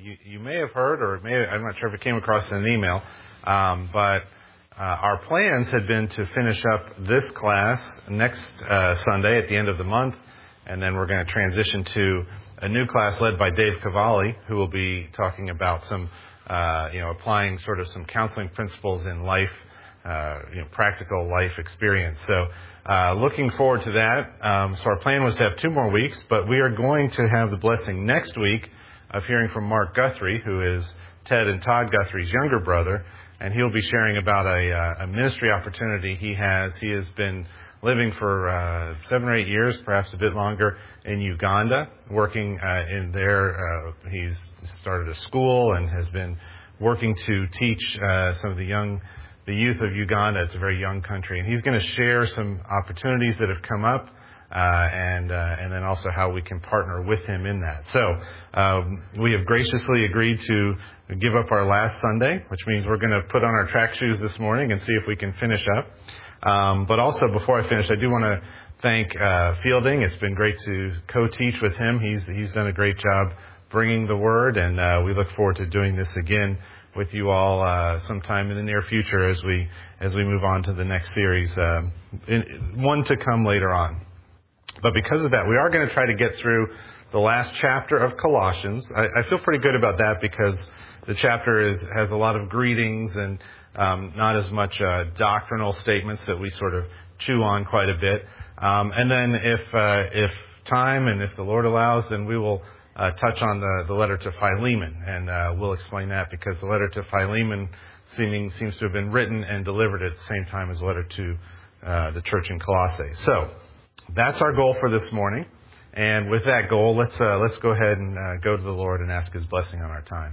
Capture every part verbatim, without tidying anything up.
you, you may have heard, or may I'm not sure if it came across in an email, um, but uh, our plans had been to finish up this class next uh, Sunday at the end of the month, and then we're going to transition to a new class led by Dave Cavalli, who will be talking about some, uh, you know, applying sort of some counseling principles in life, uh, you know, practical life experience. So, uh, looking forward to that. Um, so our plan was to have two more weeks, but we are going to have the blessing next week of hearing from Mark Guthrie, who is Ted and Todd Guthrie's younger brother, and he'll be sharing about a, uh, a ministry opportunity he has. He has been living for uh, seven or eight years, perhaps a bit longer, in Uganda, working uh, in there. Uh, he's started a school and has been working to teach uh, some of the young, the youth of Uganda. It's a very young country, and he's going to share some opportunities that have come up, uh, and uh, and then also how we can partner with him in that. So um, we have graciously agreed to give up our last Sunday, which means we're going to put on our track shoes this morning and see if we can finish up. Um, but also, before I finish, I do want to thank uh, Fielding. It's been great to co-teach with him. He's he's done a great job bringing the word, and uh, we look forward to doing this again with you all uh, sometime in the near future as we as we move on to the next series, uh, in, one to come later on. But because of that, we are going to try to get through the last chapter of Colossians. I, I feel pretty good about that because the chapter is has a lot of greetings and Um, not as much uh, doctrinal statements that we sort of chew on quite a bit. Um, and then if uh, if time and if the Lord allows, then we will uh, touch on the, the letter to Philemon. And uh, we'll explain that because the letter to Philemon seeming, seems to have been written and delivered at the same time as the letter to uh, the church in Colossae. So that's our goal for this morning. And with that goal, let's uh, let's go ahead and uh, go to the Lord and ask His blessing on our time.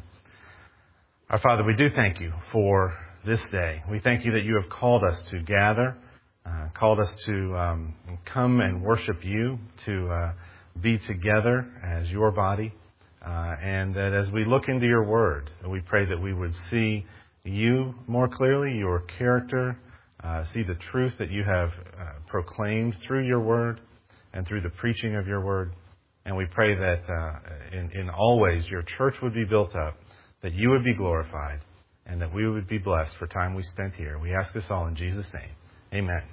Our Father, we do thank you for this day. We thank you that you have called us to gather, uh, called us to um, come and worship you, to uh, be together as your body, uh, and that as we look into your word, we pray that we would see you more clearly, your character, uh, see the truth that you have uh, proclaimed through your word and through the preaching of your word. And we pray that uh, in, in all ways your church would be built up, that you would be glorified, and that we would be blessed for time we spent here. We ask this all in Jesus' name. Amen.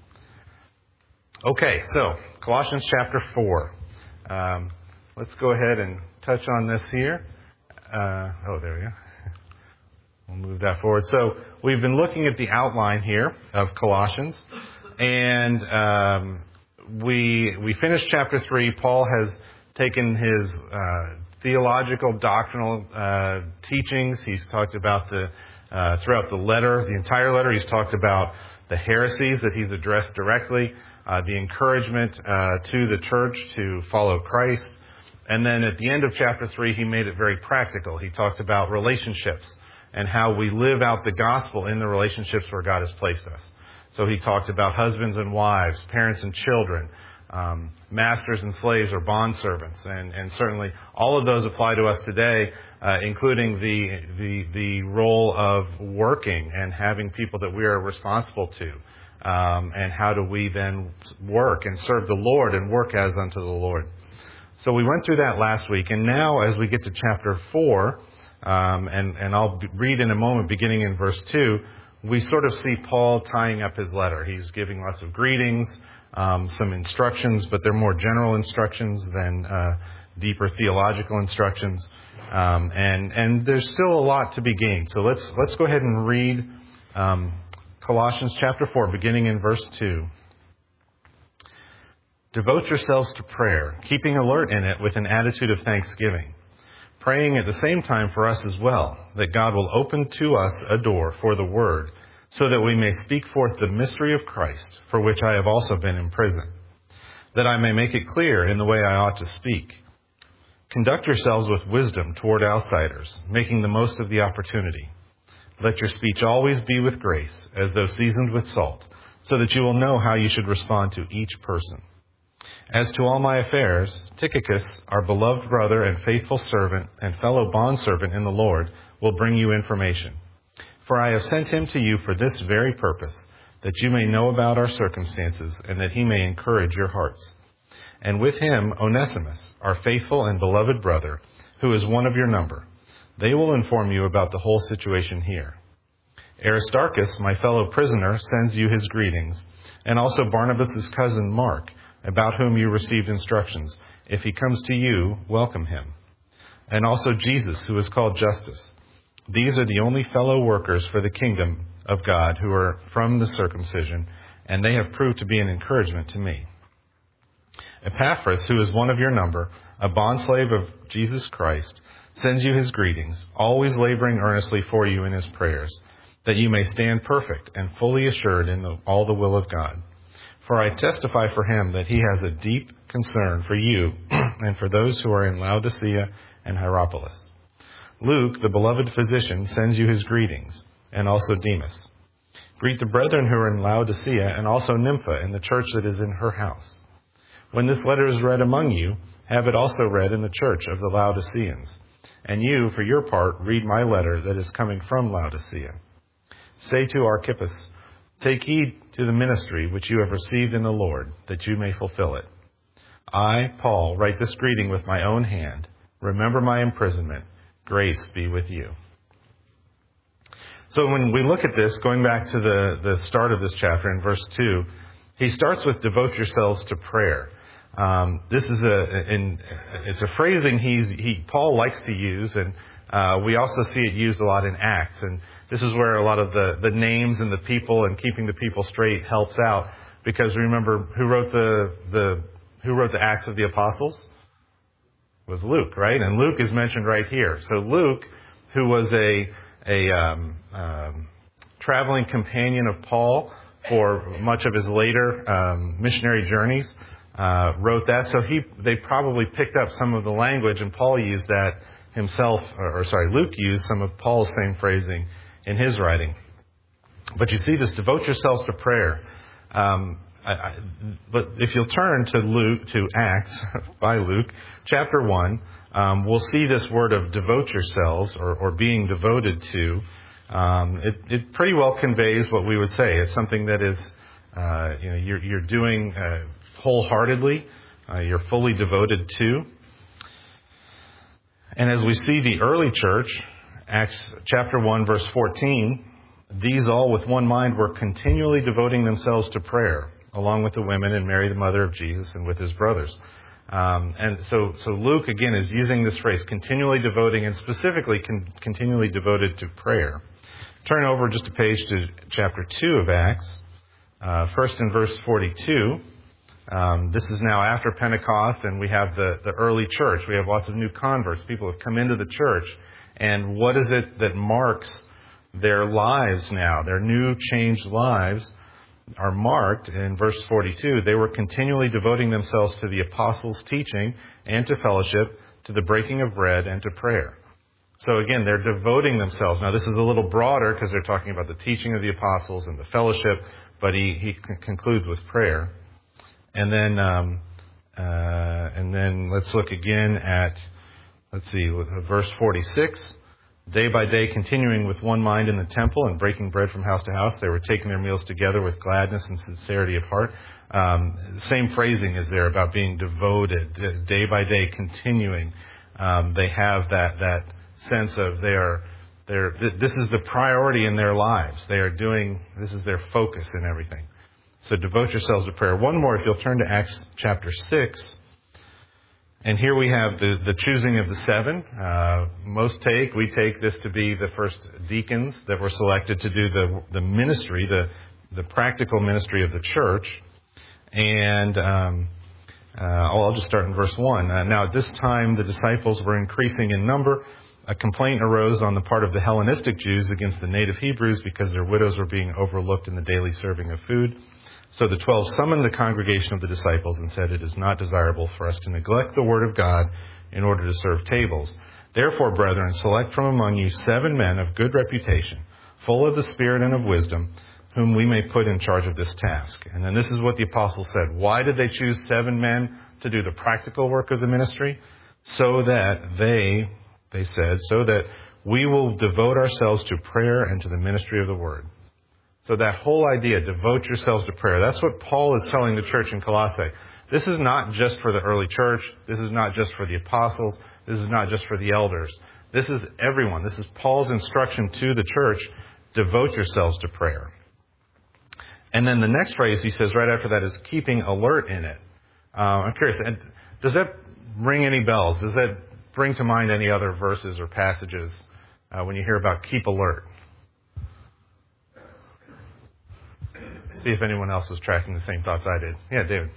Okay, so Colossians chapter four. Um, let's go ahead and touch on this here. Uh, oh, there we go. We'll move that forward. So we've been looking at the outline here of Colossians, and um, we we finished chapter three. Paul has taken his uh, theological, doctrinal uh, teachings. He's talked about the, uh, throughout the letter, the entire letter, he's talked about the heresies that he's addressed directly, uh, the encouragement uh, to the church to follow Christ. And then at the end of chapter three, he made it very practical. He talked about relationships and how we live out the gospel in the relationships where God has placed us. So he talked about husbands and wives, parents and children, Um, masters and slaves or bondservants, and, and certainly all of those apply to us today, uh, including the, the the role of working and having people that we are responsible to, um, and how do we then work and serve the Lord and work as unto the Lord. So we went through that last week, and now as we get to chapter four, um, and and I'll read in a moment, beginning in verse two, we sort of see Paul tying up his letter. He's giving lots of greetings. Um, some instructions, but they're more general instructions than uh, deeper theological instructions, um, and and there's still a lot to be gained. So let's let's go ahead and read um, Colossians chapter four, beginning in verse two. Devote yourselves to prayer, keeping alert in it with an attitude of thanksgiving, praying at the same time for us as well, that God will open to us a door for the word, so that we may speak forth the mystery of Christ, for which I have also been imprisoned, that I may make it clear in the way I ought to speak. Conduct yourselves with wisdom toward outsiders, making the most of the opportunity. Let your speech always be with grace, as though seasoned with salt, so that you will know how you should respond to each person. As to all my affairs, Tychicus, our beloved brother and faithful servant and fellow bondservant in the Lord, will bring you information. For I have sent him to you for this very purpose, that you may know about our circumstances, and that he may encourage your hearts. And with him, Onesimus, our faithful and beloved brother, who is one of your number, They will inform you about the whole situation here. Aristarchus, my fellow prisoner, sends you his greetings, and also Barnabas' cousin Mark, about whom you received instructions. If he comes to you, welcome him. And also Jesus, who is called Justus. These are the only fellow workers for the kingdom of God who are from the circumcision, and they have proved to be an encouragement to me. Epaphras, who is one of your number, a bondslave of Jesus Christ, sends you his greetings, always laboring earnestly for you in his prayers, that you may stand perfect and fully assured in the, all the will of God. For I testify for him that he has a deep concern for you and for those who are in Laodicea and Hierapolis. Luke, the beloved physician, sends you his greetings, and also Demas. Greet the brethren who are in Laodicea, and also Nympha in the church that is in her house. When this letter is read among you, have it also read in the church of the Laodiceans. And you, for your part, read my letter that is coming from Laodicea. Say to Archippus, take heed to the ministry which you have received in the Lord, that you may fulfill it. I, Paul, write this greeting with my own hand. Remember my imprisonment. Grace be with you. So when we look at this, going back to the, the start of this chapter in verse two, he starts with devote yourselves to prayer. Um, this is a, in, it's a phrasing he's, he, Paul likes to use, and uh, we also see it used a lot in Acts. And this is where a lot of the, the names and the people and keeping the people straight helps out. Because remember, who wrote the, the, who wrote the Acts of the Apostles? It was Luke, right? And Luke is mentioned right here. So Luke, who was a, a um, um, traveling companion of Paul for much of his later um, missionary journeys, uh, wrote that. So he, they probably picked up some of the language, and Paul used that himself, or, or sorry, Luke used some of Paul's same phrasing in his writing. But you see this, devote yourselves to prayer. Um, I, I, but if you'll turn to Luke, to Acts by Luke, chapter one, um, we'll see this word of devote yourselves, or, or being devoted to. Um, it, it pretty well conveys what we would say. It's something that is, uh, you know, you're, you're doing uh, wholeheartedly. Uh, you're fully devoted to. And as we see the early church, Acts chapter one, verse fourteen, these all with one mind were continually devoting themselves to prayer, along with the women and Mary, the mother of Jesus, and with his brothers. Um, and so, so Luke, again, is using this phrase, continually devoting, and specifically con- continually devoted to prayer. Turn over just a page to chapter two of Acts, uh, first in verse forty-two. Um, this is now after Pentecost, and we have the, the early church. We have lots of new converts. People have come into the church. And what is it that marks their lives now? Their new, changed lives are marked in verse forty-two. They were continually devoting themselves to the apostles' teaching and to fellowship, to the breaking of bread and to prayer. So again, they're devoting themselves. Now this is a little broader because they're talking about the teaching of the apostles and the fellowship, but he, he concludes with prayer. And then, um, uh, and then let's look again at, let's see, verse forty-six. Day by day, continuing with one mind in the temple and breaking bread from house to house, they were taking their meals together with gladness and sincerity of heart. Um, same phrasing is there about being devoted, day by day, continuing. Um, they have that that sense of they are, they're, this is the priority in their lives. They are doing, this is their focus in everything. So devote yourselves to prayer. One more, if you'll turn to Acts chapter six. And here we have the, the choosing of the seven. Uh, most take, we take this to be the first deacons that were selected to do the, the ministry, the, the practical ministry of the church. And um, uh, I'll just start in verse one. Uh, now at this time, the disciples were increasing in number. A complaint arose on the part of the Hellenistic Jews against the native Hebrews because their widows were being overlooked in the daily serving of food. So the twelve summoned the congregation of the disciples and said, it is not desirable for us to neglect the word of God in order to serve tables. Therefore, brethren, select from among you seven men of good reputation, full of the Spirit and of wisdom, whom we may put in charge of this task. And then this is what the apostles said. Why did they choose seven men to do the practical work of the ministry? So that they, they said, so that we will devote ourselves to prayer and to the ministry of the word. So that whole idea, devote yourselves to prayer, that's what Paul is telling the church in Colossae. This is not just for the early church. This is not just for the apostles. This is not just for the elders. This is everyone. This is Paul's instruction to the church. Devote yourselves to prayer. And then the next phrase he says right after that is keeping alert in it. Uh, I'm curious, does that ring any bells? Does that bring to mind any other verses or passages uh, when you hear about keep alert? See if anyone else was tracking the same thoughts I did. Yeah, David.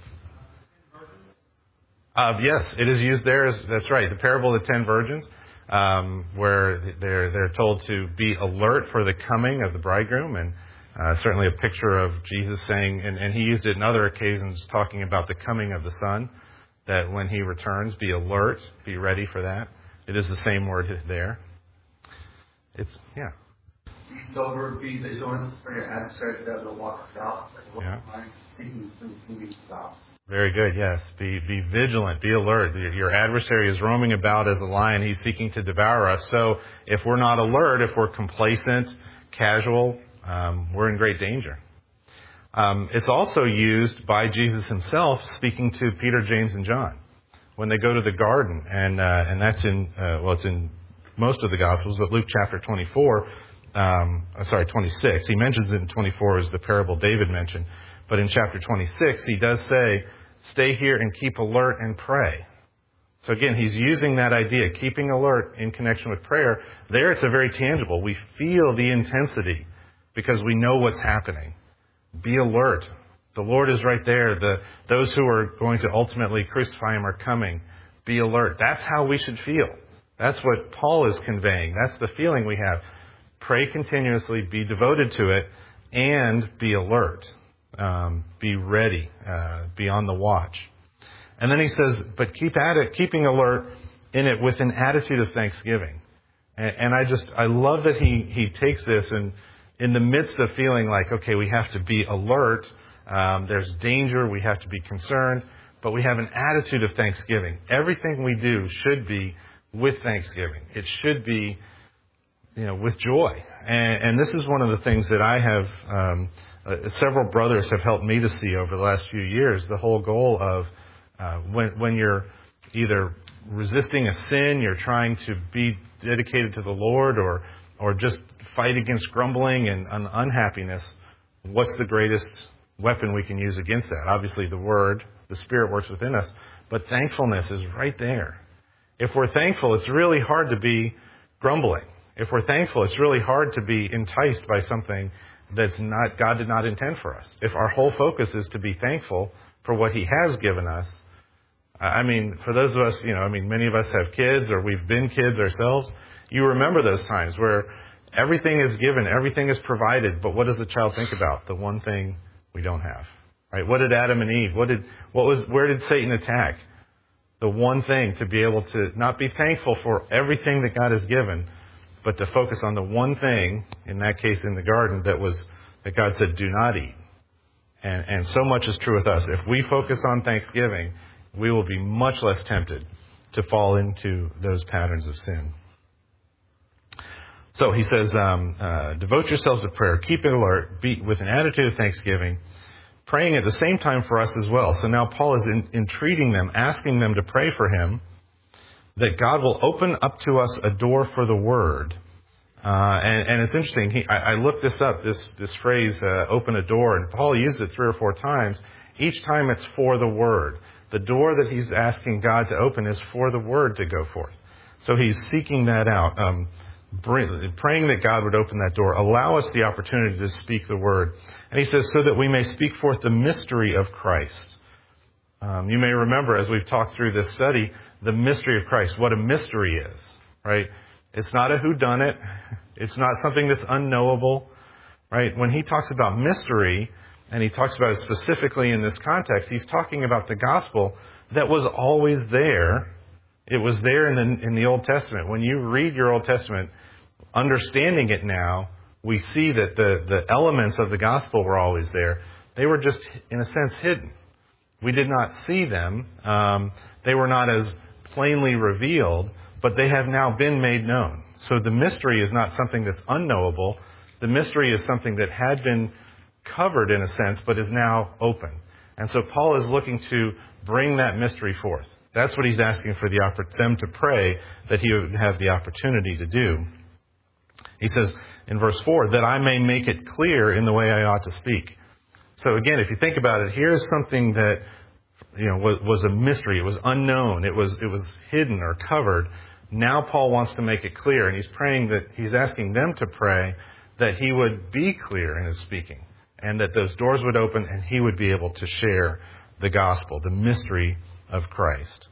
Uh, yes, it is used there. As, that's right. The parable of the ten virgins, um, where they're they're told to be alert for the coming of the bridegroom, and uh, certainly a picture of Jesus saying, and, and he used it in other occasions, talking about the coming of the Son, that when he returns, be alert, be ready for that. It is the same word there. It's yeah. Be sober, be vigilant for your adversary that will walk about. Yeah. Thinking moving stop. Very good, yes. Be be vigilant, be alert. Your, your adversary is roaming about as a lion. He's seeking to devour us. So if we're not alert, if we're complacent, casual, um, we're in great danger. Um, it's also used by Jesus himself speaking to Peter, James, and John when they go to the garden. And uh, and that's in, uh, well, it's in most of the Gospels, but Luke chapter twenty-four, um, sorry, twenty-six. He mentions it in twenty-four as the parable David mentioned. But in chapter twenty-six, he does say, stay here and keep alert and pray. So again, he's using that idea, keeping alert in connection with prayer. There it's a very tangible. We feel the intensity because we know what's happening. Be alert. The Lord is right there. The, those who are going to ultimately crucify him are coming. Be alert. That's how we should feel. That's what Paul is conveying. That's the feeling we have. Pray continuously, be devoted to it, and be alert. Um, be ready, uh, be on the watch. And then he says, but keep at it, keeping alert in it with an attitude of thanksgiving. And, and I just, I love that he, he takes this and in the midst of feeling like, okay, we have to be alert, um, there's danger, we have to be concerned, but we have an attitude of thanksgiving. Everything we do should be with thanksgiving. It should be, you know, with joy. And, and this is one of the things that I have, um, Uh, several brothers have helped me to see over the last few years, the whole goal of uh, when, when you're either resisting a sin, you're trying to be dedicated to the Lord, or or just fight against grumbling and un- unhappiness, what's the greatest weapon we can use against that? Obviously the Word, the Spirit works within us, but thankfulness is right there. If we're thankful, it's really hard to be grumbling. If we're thankful, it's really hard to be enticed by something that's not, God did not intend for us. If our whole focus is to be thankful for what he has given us, I mean, for those of us, you know, I mean, many of us have kids or we've been kids ourselves. You remember those times where everything is given, everything is provided, but what does the child think about? The one thing we don't have, right? What did Adam and Eve, what did, what was, where did Satan attack? The one thing, to be able to not be thankful for everything that God has given, but to focus on the one thing, in that case in the garden, that was, that God said, do not eat. And, and so much is true with us. If we focus on thanksgiving, we will be much less tempted to fall into those patterns of sin. So he says, um, uh, devote yourselves to prayer, keep it alert, be with an attitude of thanksgiving, praying at the same time for us as well. So now Paul is in, entreating them, asking them to pray for him, that God will open up to us a door for the word. Uh, and, and it's interesting. He, I, I looked this up, this, this phrase, uh, open a door, and Paul used it three or four times. Each time it's for the word. The door that he's asking God to open is for the word to go forth. So he's seeking that out, um, bring, praying that God would open that door, allow us the opportunity to speak the word. And he says, so that we may speak forth the mystery of Christ. Um, you may remember, as we've talked through this study, the mystery of Christ, what a mystery is, right? It's not a whodunit. It's not something that's unknowable, right? When he talks about mystery, and he talks about it specifically in this context, he's talking about the gospel that was always there. It was there in the, in the Old Testament. When you read your Old Testament, understanding it now, we see that the, the elements of the gospel were always there. They were just, in a sense, hidden. We did not see them. Um, they were not as plainly revealed, but they have now been made known. So the mystery is not something that's unknowable. The mystery is something that had been covered in a sense, but is now open. And so Paul is looking to bring that mystery forth. That's what he's asking for the oppor- them to pray that he would have the opportunity to do. He says in verse four, that I may make it clear in the way I ought to speak. So again, if you think about it, here's something that, you know, was, was a mystery. It was unknown. It was, it was hidden or covered. Now Paul wants to make it clear, and he's praying that, he's asking them to pray that he would be clear in his speaking, and that those doors would open and he would be able to share the gospel, the mystery of Christ.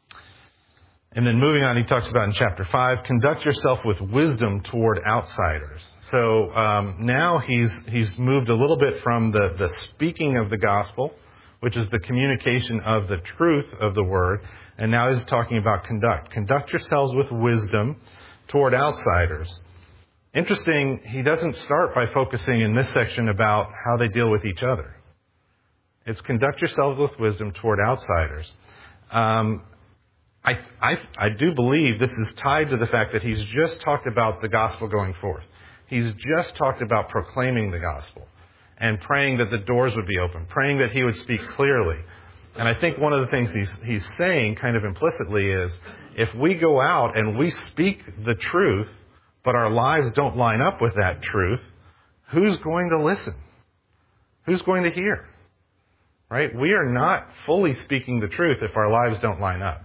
And then moving on, he talks about in chapter five, conduct yourself with wisdom toward outsiders. So um, now he's he's moved a little bit from the, the speaking of the gospel, which is the communication of the truth of the word, and now he's talking about conduct. Conduct yourselves with wisdom toward outsiders. Interesting, he doesn't start by focusing in this section about how they deal with each other. It's conduct yourselves with wisdom toward outsiders. Um, I, I, I do believe this is tied to the fact that he's just talked about the gospel going forth. He's just talked about proclaiming the gospel and praying that the doors would be open, praying that he would speak clearly. And I think one of the things he's, he's saying kind of implicitly is, if we go out and we speak the truth, but our lives don't line up with that truth, who's going to listen? Who's going to hear? Right? We are not fully speaking the truth if our lives don't line up.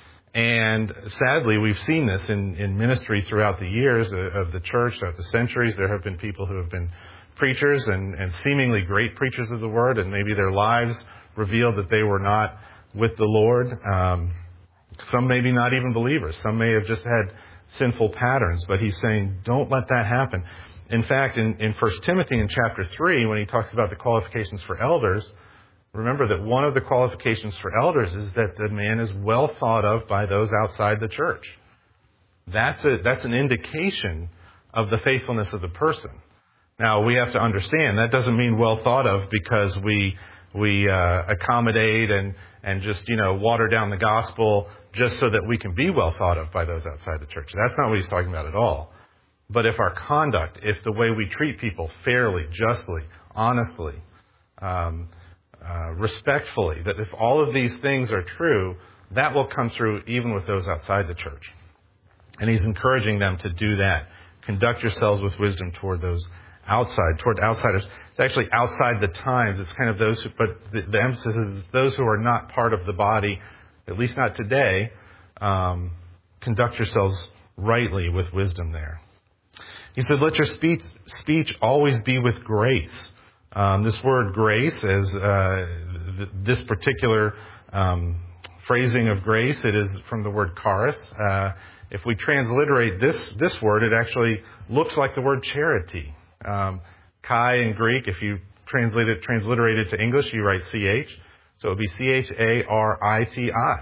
And sadly, we've seen this in, in ministry throughout the years of the church, throughout the centuries. There have been people who have been preachers and, and seemingly great preachers of the word, and maybe their lives revealed that they were not with the Lord. Um, some maybe not even believers. Some may have just had sinful patterns. But he's saying, don't let that happen. In fact, in, in First Timothy in chapter three, when he talks about the qualifications for elders, remember that one of the qualifications for elders is that the man is well thought of by those outside the church. That's a, that's an indication of the faithfulness of the person. Now, we have to understand that doesn't mean well thought of because we we uh, accommodate and, and just, you know, water down the gospel just so that we can be well thought of by those outside the church. That's not what he's talking about at all. But if our conduct, if the way we treat people fairly, justly, honestly, um, Uh, respectfully, that if all of these things are true, that will come through even with those outside the church. And he's encouraging them to do that. Conduct yourselves with wisdom toward those outside, toward outsiders. It's actually outside the times. It's kind of those who, but the, the emphasis is those who are not part of the body, at least not today. Um, conduct yourselves rightly with wisdom there. He said, let your speech, speech always be with grace. Um, this word grace, as uh, th- this particular um, phrasing of grace, it is from the word charis. Uh, if we transliterate this this word, it actually looks like the word charity. Um, chi in Greek, if you translate it, transliterate it to English, you write C H. So it would be C H A R I T I.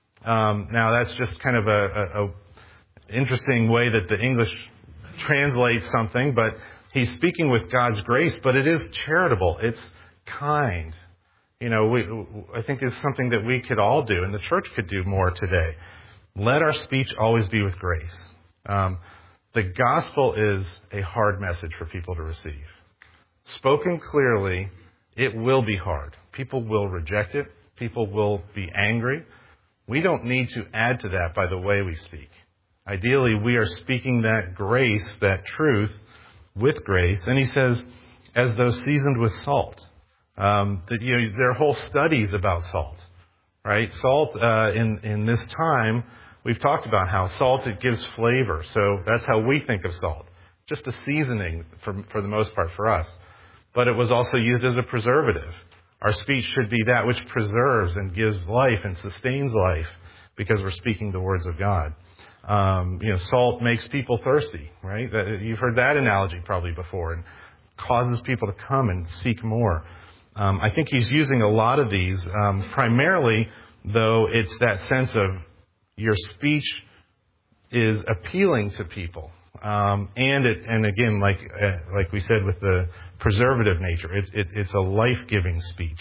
Um, now that's just kind of a, a, a interesting way that the English translates something, but he's speaking with God's grace, but it is charitable. It's kind. You know, we, I think it's something that we could all do, and the church could do more today. Let our speech always be with grace. Um, the gospel is a hard message for people to receive. Spoken clearly, it will be hard. People will reject it. People will be angry. We don't need to add to that by the way we speak. Ideally, we are speaking that grace, that truth, with grace, and he says, as though seasoned with salt. Um, that, you know, there are whole studies about salt, right? Salt uh, in in this time, we've talked about how salt, it gives flavor. So that's how we think of salt, just a seasoning for for the most part for us. But it was also used as a preservative. Our speech should be that which preserves and gives life and sustains life, because we're speaking the words of God. Um, you know, salt makes people thirsty, right? You've heard that analogy probably before, and causes people to come and seek more. Um, I think he's using a lot of these. Um, primarily, though, it's that sense of your speech is appealing to people, um, and it, and again, like uh, like we said, with the preservative nature, it's it, it's a life-giving speech.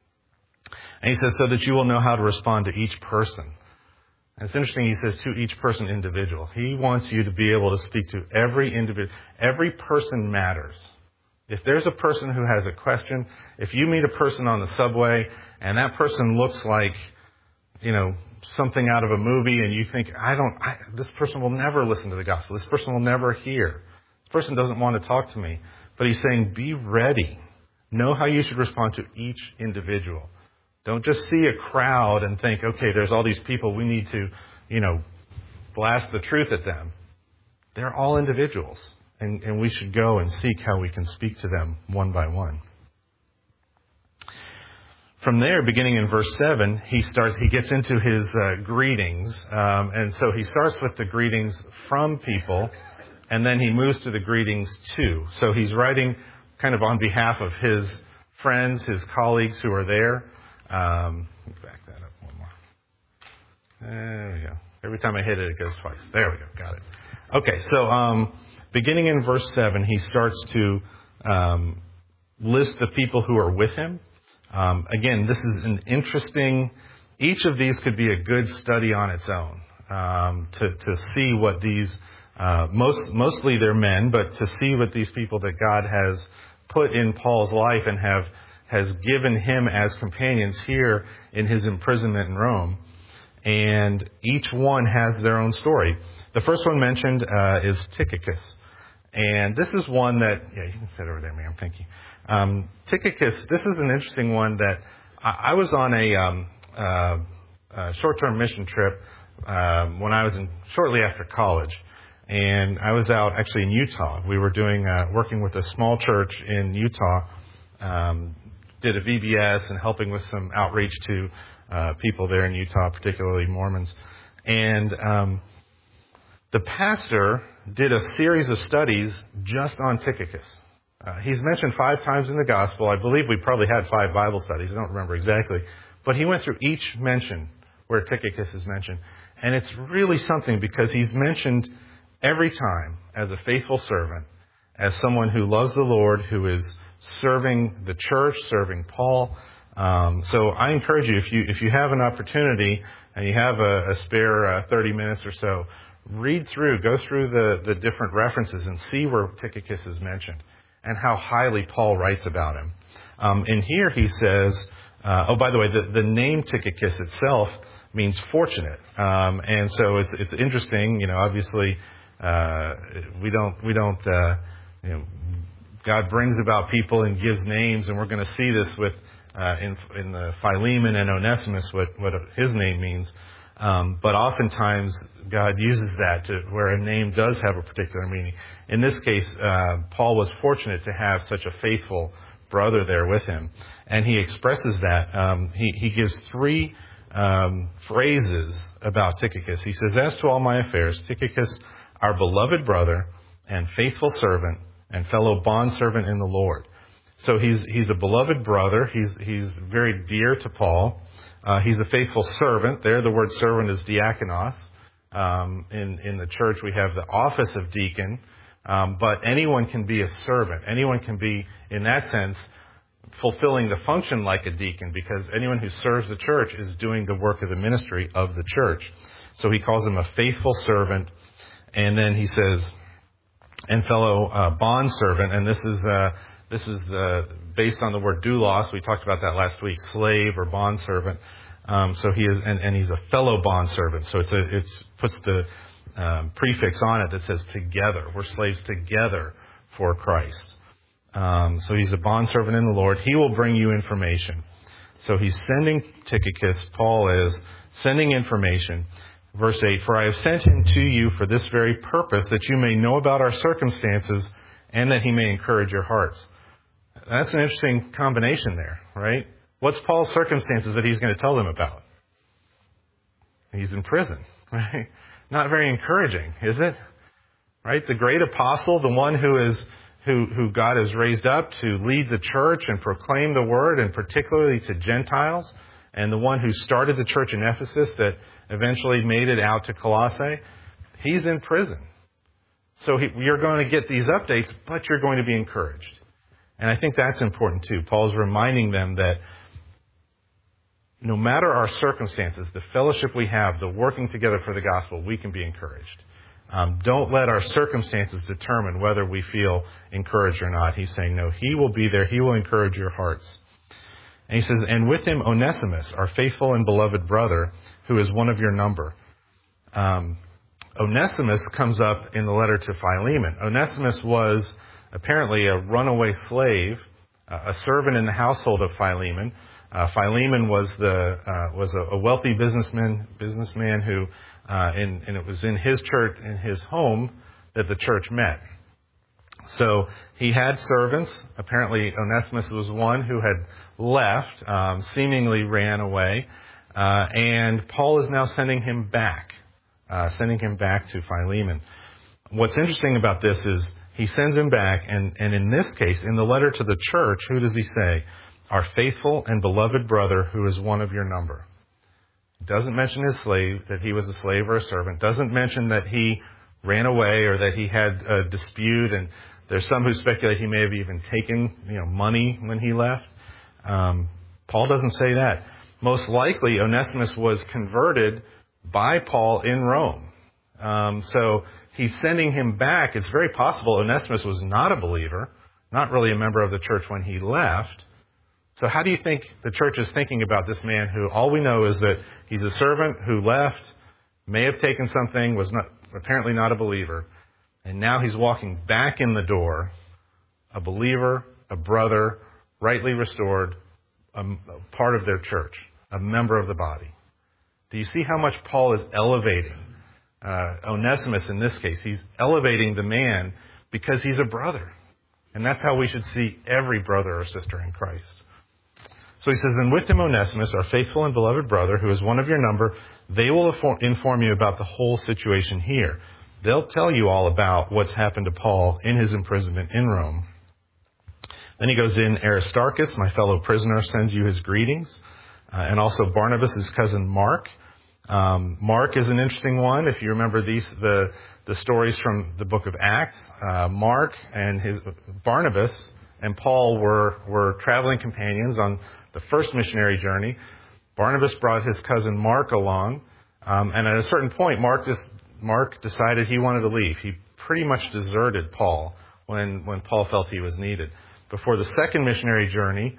And he says, so that you will know how to respond to each person. And it's interesting, he says, to each person individual. He wants you to be able to speak to every individual. Every person matters. If there's a person who has a question, if you meet a person on the subway and that person looks like, you know, something out of a movie and you think, I don't, I, this person will never listen to the gospel. This person will never hear. This person doesn't want to talk to me. But he's saying, be ready. Know how you should respond to each individual. Don't just see a crowd and think, okay, there's all these people, we need to, you know, blast the truth at them. They're all individuals, and, and we should go and seek how we can speak to them one by one. From there, beginning in verse seven, he starts. He gets into his uh, greetings, um, and so he starts with the greetings from people, and then he moves to the greetings to. So he's writing kind of on behalf of his friends, his colleagues who are there. Um, let me back that up one more. There we go. Every time I hit it, it goes twice. There we go. Got it. Okay, so um, beginning in verse seven, he starts to um, list the people who are with him. Um, again, this is an interesting, each of these could be a good study on its own, um, to, to see what these, uh, most, mostly they're men, but to see what these people that God has put in Paul's life and have, has given him as companions here in his imprisonment in Rome. And each one has their own story. The first one mentioned, uh, is Tychicus. And this is one that, yeah, you can sit over there, ma'am. Thank you. Um, Tychicus, this is an interesting one that I, I was on a, um, uh, a short-term mission trip um, when I was in shortly after college, and I was out actually in Utah. We were doing uh, working with a small church in Utah, um, did a V B S and helping with some outreach to uh, people there in Utah, particularly Mormons, and um, the pastor did a series of studies just on Tychicus. Uh, he's mentioned five times in the gospel. I believe we probably had five Bible studies. I don't remember exactly. But he went through each mention where Tychicus is mentioned. And it's really something because he's mentioned every time as a faithful servant, as someone who loves the Lord, who is serving the church, serving Paul. Um, so I encourage you, if you if you have an opportunity and you have a, a spare uh, thirty minutes or so, read through, go through the, the different references and see where Tychicus is mentioned and how highly Paul writes about him. Um, and here he says, uh, oh, by the way, the, the name Tychicus itself means fortunate. Um, and so it's, it's interesting, you know, obviously, uh, we don't, we don't, uh, you know, God brings about people and gives names, and we're going to see this with, uh, in, in the Philemon and Onesimus, what, what his name means. Um, but oftentimes God uses that to where a name does have a particular meaning. In this case, uh, Paul was fortunate to have such a faithful brother there with him, and he expresses that. Um, he, he gives three um, phrases about Tychicus. He says, "As to all my affairs, Tychicus, our beloved brother and faithful servant and fellow bondservant in the Lord." So he's he's a beloved brother. He's he's very dear to Paul. Uh, he's a faithful servant. There, the word servant is diakonos. Um, in, in the church, we have the office of deacon, um, but anyone can be a servant. Anyone can be, in that sense, fulfilling the function like a deacon, because anyone who serves the church is doing the work of the ministry of the church. So he calls him a faithful servant, and then he says, and fellow uh, bondservant, and this is uh, this is the based on the word doulos. We talked about that last week, slave or bondservant. Um, so he is, and, and he's a fellow bondservant. So it's a, it's puts the um, prefix on it that says together. We're slaves together for Christ. Um, so he's a bondservant in the Lord. He will bring you information. So he's sending Tychicus. Paul is sending information. Verse eight, "For I have sent him to you for this very purpose, that you may know about our circumstances and that he may encourage your hearts." That's an interesting combination there, right? What's Paul's circumstances that he's going to tell them about? He's in prison, right? Not very encouraging, is it? Right? The great apostle, the one who is who who God has raised up to lead the church and proclaim the word, and particularly to Gentiles, and the one who started the church in Ephesus that eventually made it out to Colossae, he's in prison. So he, you're going to get these updates, but you're going to be encouraged. And I think that's important too. Paul's reminding them that no matter our circumstances, the fellowship we have, the working together for the gospel, we can be encouraged. Um, don't let our circumstances determine whether we feel encouraged or not. He's saying, no, he will be there. He will encourage your hearts. And he says, "And with him Onesimus, our faithful and beloved brother, who is one of your number. Um, Onesimus comes up in the letter to Philemon. Onesimus was apparently a runaway slave, uh, a servant in the household of Philemon. Uh, Philemon was the uh, was a, a wealthy businessman businessman who, uh, in, and it was in his church, in his home, that the church met. So he had servants. Apparently, Onesimus was one who had left, um, seemingly ran away, uh, and Paul is now sending him back, uh, sending him back to Philemon. What's interesting about this is he sends him back, and, and in this case, in the letter to the church, who does he say? Our faithful and beloved brother who is one of your number. Doesn't mention his slave, that he was a slave or a servant. Doesn't mention that he ran away or that he had a dispute, and there's some who speculate he may have even taken, you know, money when he left. Um, Paul doesn't say that. Most likely, Onesimus was converted by Paul in Rome. Um, so he's sending him back. It's very possible Onesimus was not a believer, not really a member of the church when he left. So how do you think the church is thinking about this man who all we know is that he's a servant who left, may have taken something, was not apparently not a believer, and now he's walking back in the door, a believer, a brother, rightly restored, a, a part of their church, a member of the body. Do you see how much Paul is elevating uh, Onesimus in this case? He's elevating the man because he's a brother. And that's how we should see every brother or sister in Christ. So he says, and with him Onesimus, our faithful and beloved brother, who is one of your number, they will inform you about the whole situation here. They'll tell you all about what's happened to Paul in his imprisonment in Rome. Then he goes in, Aristarchus, my fellow prisoner, sends you his greetings. Uh, and also Barnabas, his cousin Mark. Um, Mark is an interesting one. If you remember these, the, the stories from the book of Acts, uh, Mark and his, Barnabas and Paul were, were traveling companions on the first missionary journey. Barnabas brought his cousin Mark along. Um, and at a certain point, Mark just, Mark decided he wanted to leave. He pretty much deserted Paul when, when Paul felt he was needed. Before the second missionary journey,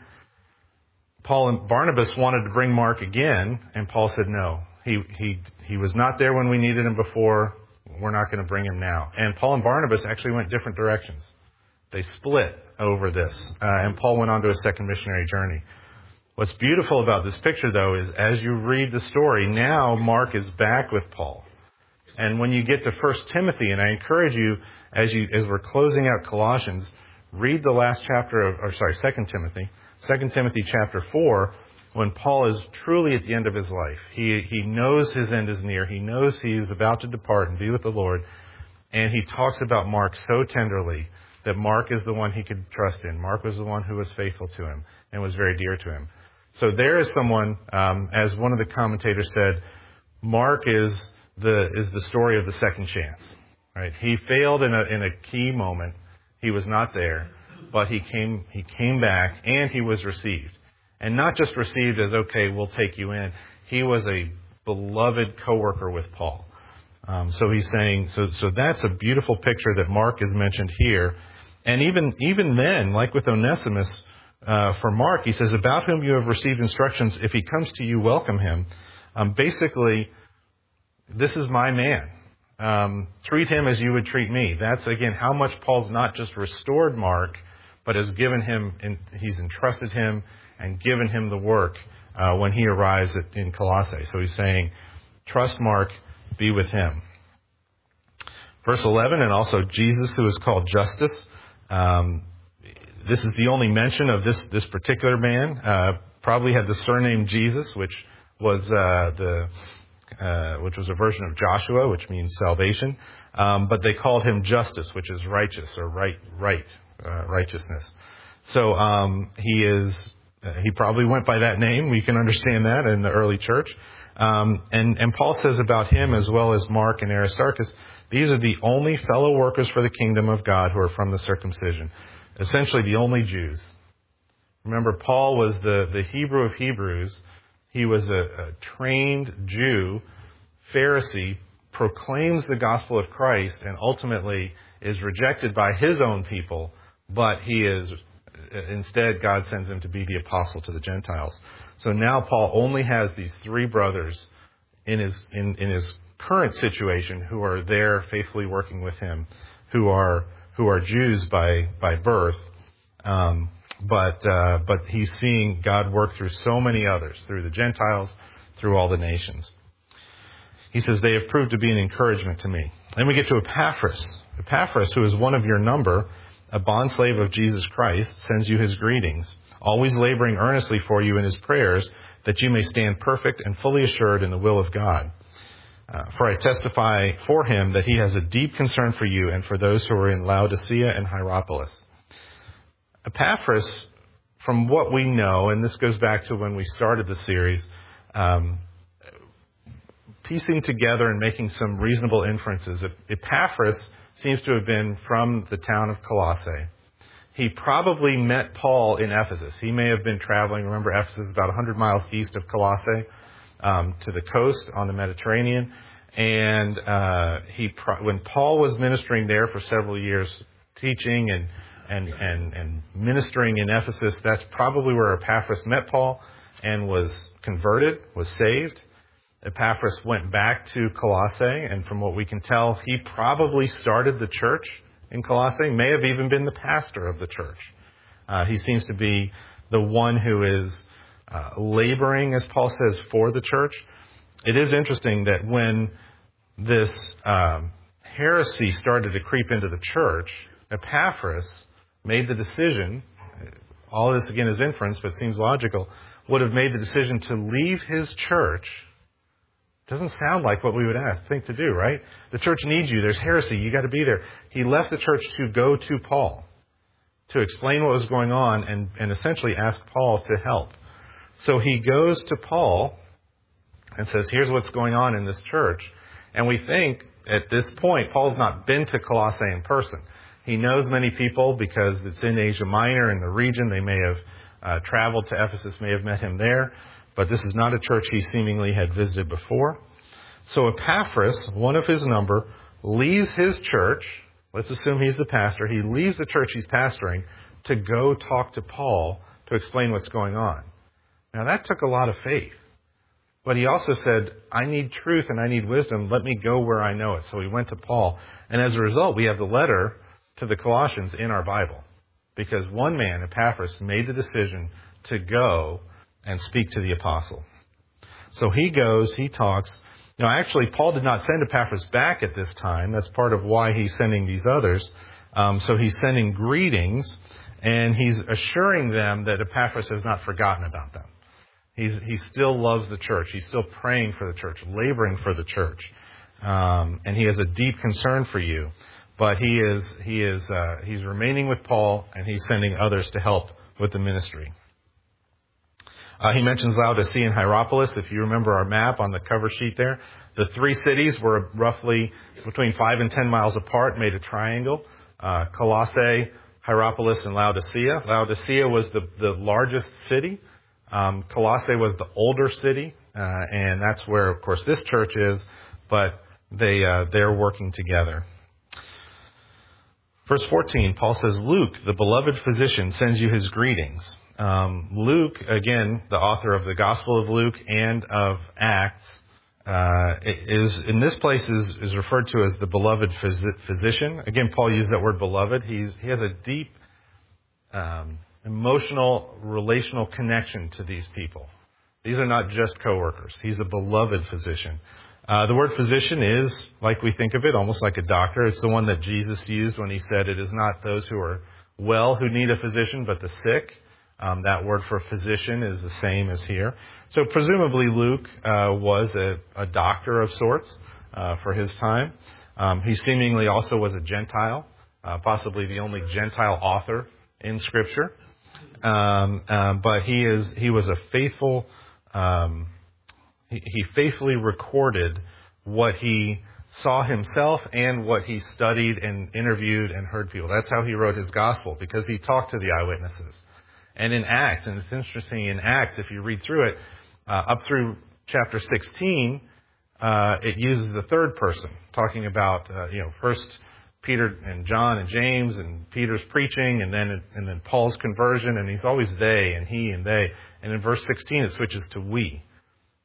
Paul and Barnabas wanted to bring Mark again, and Paul said no. He he he was not there when we needed him before. We're not going to bring him now. And Paul and Barnabas actually went different directions. They split over this, uh, and Paul went on to a second missionary journey. What's beautiful about this picture, though, is as you read the story, now Mark is back with Paul. And when you get to First Timothy, and I encourage you, as you as we're closing out Colossians, read the last chapter of, or sorry, Second Timothy, Second Timothy chapter four, when Paul is truly at the end of his life. He he knows his end is near. He knows he is about to depart and be with the Lord. And he talks about Mark so tenderly that Mark is the one he could trust in. Mark was the one who was faithful to him and was very dear to him. So there is someone, um, as one of the commentators said, Mark is the is the story of the second chance. Right? He failed in a in a key moment. He was not there, but he came he came back and he was received. And not just received as, okay, we'll take you in. He was a beloved coworker with Paul. Um, so he's saying, so so that's a beautiful picture that Mark is mentioned here. And even even then, like with Onesimus, uh, for Mark, he says, about whom you have received instructions, if he comes to you, welcome him. Um, basically, this is my man. Um, treat him as you would treat me. That's, again, how much Paul's not just restored Mark, but has given him, in, he's entrusted him and given him the work uh, when he arrives at, in Colossae. So he's saying, trust Mark, be with him. Verse eleven, and also Jesus, who is called Justus. Um, this is the only mention of this this particular man. Uh, probably had the surname Jesus, which was uh, the uh, which was a version of Joshua, which means salvation. Um, but they called him Justus, which is righteous or right, right, uh, righteousness. So um, he is. Uh, he probably went by that name. We can understand that in the early church. Um, and, and Paul says about him, as well as Mark and Aristarchus, these are the only fellow workers for the kingdom of God who are from the circumcision. Essentially the only Jews. Remember, Paul was the, the Hebrew of Hebrews. He was a, a trained Jew, Pharisee, proclaims the gospel of Christ, and ultimately is rejected by his own people, but he is, instead, God sends him to be the apostle to the Gentiles. So now Paul only has these three brothers in his in, in his current situation who are there faithfully working with him, who are who are Jews by by birth, um, but uh, but he's seeing God work through so many others, through the Gentiles, through all the nations. He says, they have proved to be an encouragement to me. Then we get to Epaphras. Epaphras, who is one of your number, a bondslave of Jesus Christ, sends you his greetings, always laboring earnestly for you in his prayers, that you may stand perfect and fully assured in the will of God. Uh, for I testify for him that he has a deep concern for you and for those who are in Laodicea and Hierapolis. Epaphras, from what we know, and this goes back to when we started the series, um, piecing together and making some reasonable inferences, Epaphras seems to have been from the town of Colossae. He probably met Paul in Ephesus. He may have been traveling. Remember, Ephesus is about one hundred miles east of Colossae, um, to the coast on the Mediterranean. And uh, he, when Paul was ministering there for several years, teaching and and and, and ministering in Ephesus, that's probably where Epaphras met Paul and was converted, was saved. Epaphras went back to Colossae, and from what we can tell, he probably started the church in Colossae, may have even been the pastor of the church. Uh, he seems to be the one who is uh, laboring, as Paul says, for the church. It is interesting that when this um, heresy started to creep into the church, Epaphras made the decision, all of this again is inference, but seems logical, would have made the decision to leave his church. Doesn't sound like what we would ask, think to do, right? The church needs you. There's heresy. You got to be there. He left the church to go to Paul, to explain what was going on and, and essentially ask Paul to help. So he goes to Paul and says, here's what's going on in this church. And we think at this point, Paul's not been to Colossae in person. He knows many people because it's in Asia Minor, in the region. They may have uh, traveled to Ephesus, may have met him there. But this is not a church he seemingly had visited before. So Epaphras, one of his number, leaves his church. Let's assume he's the pastor. He leaves the church he's pastoring to go talk to Paul to explain what's going on. Now that took a lot of faith. But he also said, I need truth and I need wisdom. Let me go where I know it. So he went to Paul. And as a result, we have the letter to the Colossians in our Bible. Because one man, Epaphras, made the decision to go and speak to the apostle. So he goes, he talks. Now, actually, Paul did not send Epaphras back at this time. That's part of why he's sending these others. Um, so he's sending greetings, and he's assuring them that Epaphras has not forgotten about them. He's, he still loves the church. He's still praying for the church, laboring for the church. Um, and he has a deep concern for you. But he is, he is, uh, he's remaining with Paul, and he's sending others to help with the ministry. Uh, he mentions Laodicea and Hierapolis. If you remember our map on the cover sheet there, the three cities were roughly between five and ten miles apart, made a triangle. Uh, Colossae, Hierapolis, and Laodicea. Laodicea was the, the largest city. Um, Colossae was the older city, uh, and that's where, of course, this church is, but they, uh, they're working together. Verse fourteen, Paul says, Luke, the beloved physician, sends you his greetings. Um, Luke, again, the author of the Gospel of Luke and of Acts, uh, is in this place is, is referred to as the beloved phys- physician. Again, Paul used that word beloved. He's, he has a deep um, emotional, relational connection to these people. These are not just coworkers. He's a beloved physician. Uh, the word physician is, like we think of it, almost like a doctor. It's the one that Jesus used when he said it is not those who are well who need a physician, but the sick. Um, that word for physician is the same as here. So presumably Luke uh, was a, a doctor of sorts uh, for his time. Um, he seemingly also was a Gentile, uh, possibly the only Gentile author in Scripture. Um, um, but he is he was a faithful. Um, he, he faithfully recorded what he saw himself and what he studied and interviewed and heard people. That's how he wrote his gospel, because he talked to the eyewitnesses. And in Acts, and it's interesting, in Acts, if you read through it, uh, up through chapter sixteen, uh, it uses the third person, talking about, uh, you know, first Peter and John and James and Peter's preaching, and then and then Paul's conversion, and he's always they and he and they. And in verse sixteen, it switches to we.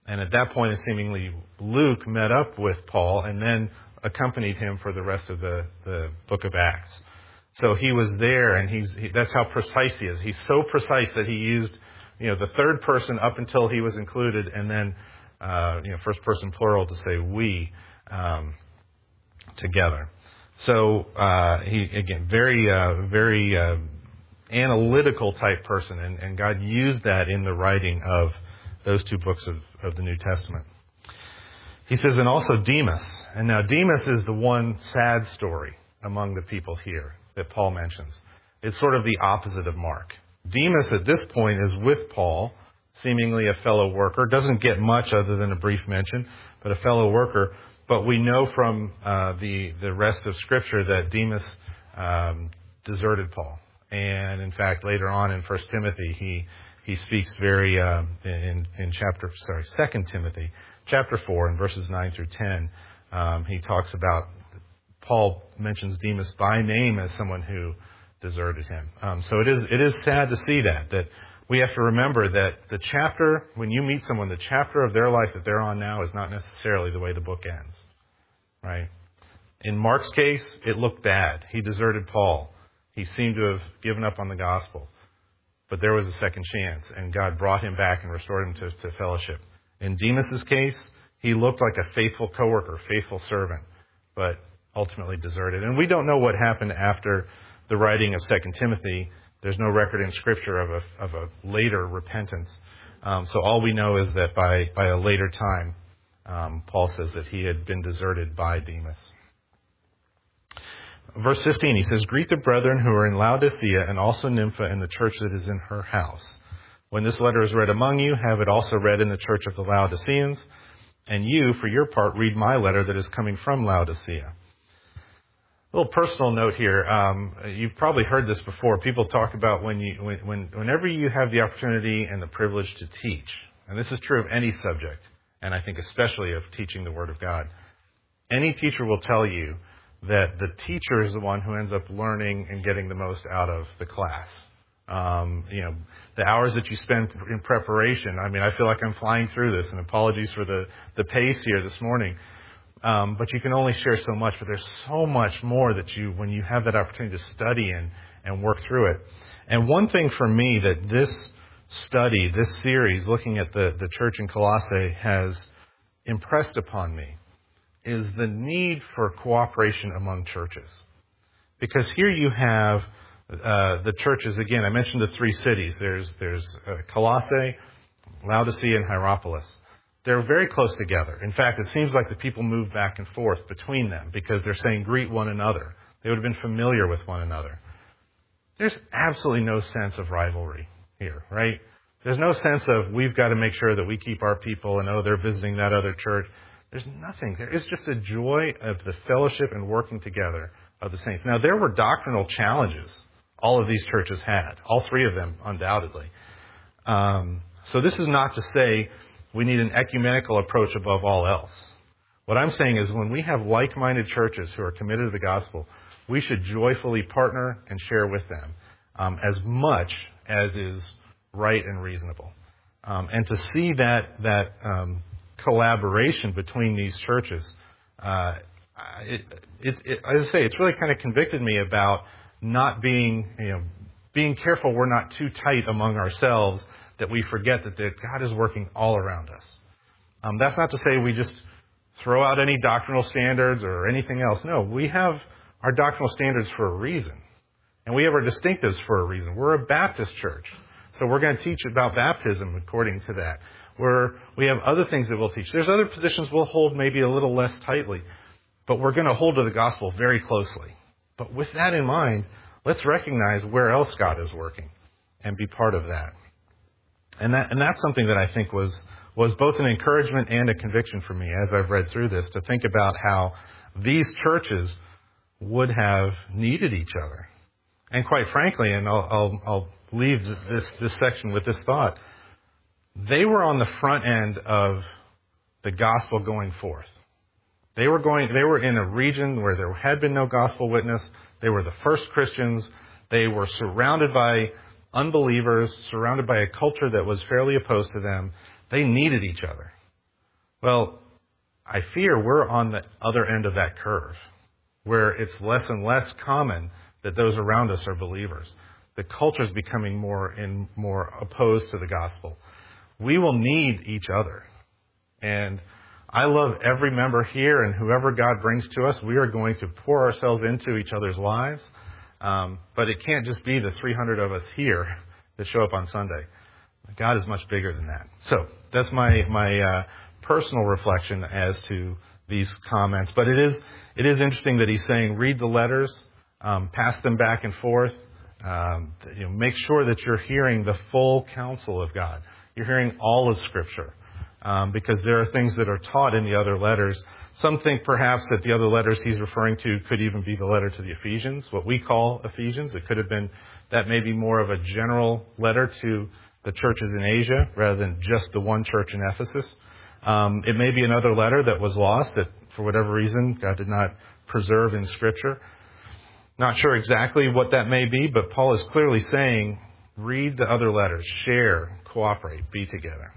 And at that point, seemingly Luke met up with Paul and then accompanied him for the rest of the, the book of Acts. So he was there, and he's he, that's how precise he is. He's so precise that he used, you know, the third person up until he was included, and then, uh, you know, first person plural to say we um, together. So uh, he again very uh, very uh, analytical type person, and, and God used that in the writing of those two books of, of the New Testament. He says, and also Demas. And now Demas is the one sad story among the people here that Paul mentions. It's sort of the opposite of Mark. Demas at this point is with Paul, seemingly a fellow worker. Doesn't get much other than a brief mention, but a fellow worker. But we know from uh, the, the rest of Scripture that Demas um, deserted Paul. And in fact, later on in First Timothy, he he speaks very, uh, in, in chapter, sorry, Second Timothy, chapter four, in verses nine through ten, um, he talks about, Paul mentions Demas by name as someone who deserted him. Um, so it is it is sad to see that, that we have to remember that the chapter, when you meet someone, the chapter of their life that they're on now is not necessarily the way the book ends, right? In Mark's case, it looked bad. He deserted Paul. He seemed to have given up on the gospel. But there was a second chance, and God brought him back and restored him to, to fellowship. In Demas's case, he looked like a faithful coworker, faithful servant, but ultimately deserted. And we don't know what happened after the writing of Second Timothy. There's no record in Scripture of a, of a later repentance. Um, so all we know is that by, by a later time, um, Paul says that he had been deserted by Demas. Verse fifteen, he says, greet the brethren who are in Laodicea and also Nympha and the church that is in her house. When this letter is read among you, have it also read in the church of the Laodiceans. And you, for your part, read my letter that is coming from Laodicea. A little personal note here. Um, you've probably heard this before. People talk about when you, when, when, whenever you have the opportunity and the privilege to teach, and this is true of any subject, and I think especially of teaching the Word of God, any teacher will tell you that the teacher is the one who ends up learning and getting the most out of the class. Um, you know, the hours that you spend in preparation, I mean, I feel like I'm flying through this, and apologies for the, the pace here this morning. Um, but you can only share so much, but there's so much more that you, when you have that opportunity to study and, and work through it. And one thing for me that this study, this series, looking at the, the church in Colossae has impressed upon me is the need for cooperation among churches. Because here you have uh, the churches, again, I mentioned the three cities. There's, there's uh, Colossae, Laodicea, and Hierapolis. They're very close together. In fact, it seems like the people move back and forth between them because they're saying greet one another. They would have been familiar with one another. There's absolutely no sense of rivalry here, right? There's no sense of we've got to make sure that we keep our people and, oh, they're visiting that other church. There's nothing. There is just a joy of the fellowship and working together of the saints. Now, there were doctrinal challenges all of these churches had, all three of them, undoubtedly. Um, so this is not to say we need an ecumenical approach above all else. What I'm saying is when we have like-minded churches who are committed to the gospel, we should joyfully partner and share with them um, as much as is right and reasonable. Um, and to see that that um, collaboration between these churches, uh, it, it, it, as I say, it's really kind of convicted me about not being, you know, being careful we're not too tight among ourselves, that we forget that the, God is working all around us. Um, that's not to say we just throw out any doctrinal standards or anything else. No, we have our doctrinal standards for a reason. And we have our distinctives for a reason. We're a Baptist church. So we're going to teach about baptism according to that. We're, we have other things that we'll teach. There's other positions we'll hold maybe a little less tightly. But we're going to hold to the gospel very closely. But with that in mind, let's recognize where else God is working and be part of that. And that, and that's something that I think was, was both an encouragement and a conviction for me as I've read through this, to think about how these churches would have needed each other. And quite frankly, and I'll, I'll, I'll leave this, this section with this thought, they were on the front end of the gospel going forth. They were going, they were in a region where there had been no gospel witness. They were the first Christians. They were surrounded by unbelievers, surrounded by a culture that was fairly opposed to them. They needed each other. Well, I fear we're on the other end of that curve, where it's less and less common that those around us are believers. The culture is becoming more and more opposed to the gospel. We will need each other. And I love every member here, and whoever God brings to us, we are going to pour ourselves into each other's lives. Um, but it can't just be the three hundred of us here that show up on Sunday. God is much bigger than that. So that's my my uh, personal reflection as to these comments. But it is it is interesting that he's saying read the letters, um, pass them back and forth. Um, you know, make sure that you're hearing the full counsel of God. You're hearing all of Scripture. Um, because there are things that are taught in the other letters. Some think perhaps that the other letters he's referring to could even be the letter to the Ephesians, what we call Ephesians. It could have been, that may be more of a general letter to the churches in Asia rather than just the one church in Ephesus. Um, it may be another letter that was lost that for whatever reason God did not preserve in Scripture. Not sure exactly what that may be, but Paul is clearly saying, read the other letters, share, cooperate, be together.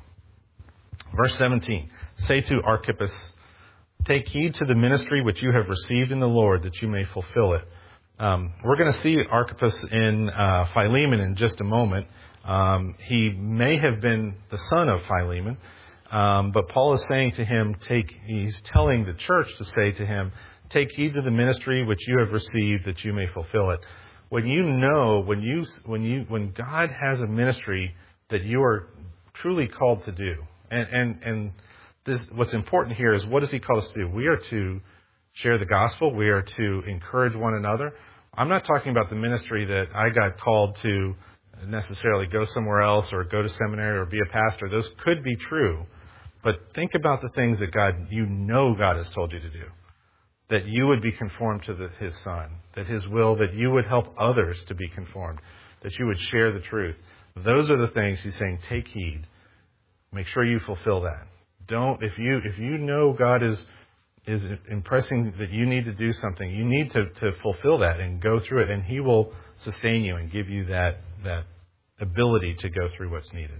Verse seventeen, say to Archippus, take heed to the ministry which you have received in the Lord, that you may fulfill it. Um, we're going to see Archippus in uh, Philemon in just a moment. Um, he may have been the son of Philemon, um, but Paul is saying to him, take. He's telling the church to say to him, take heed to the ministry which you have received, that you may fulfill it. When you know, when you, when you, when God has a ministry that you are truly called to do. And, and, and this, what's important here is, what does he call us to do? We are to share the gospel. We are to encourage one another. I'm not talking about the ministry that I got called to necessarily go somewhere else or go to seminary or be a pastor. Those could be true. But think about the things that God, you know God has told you to do. That you would be conformed to the, his Son. That his will, that you would help others to be conformed. That you would share the truth. Those are the things he's saying, take heed. Make sure you fulfill that. Don't, if you, if you know God is, is impressing that you need to do something, you need to, to fulfill that and go through it, and he will sustain you and give you that, that ability to go through what's needed.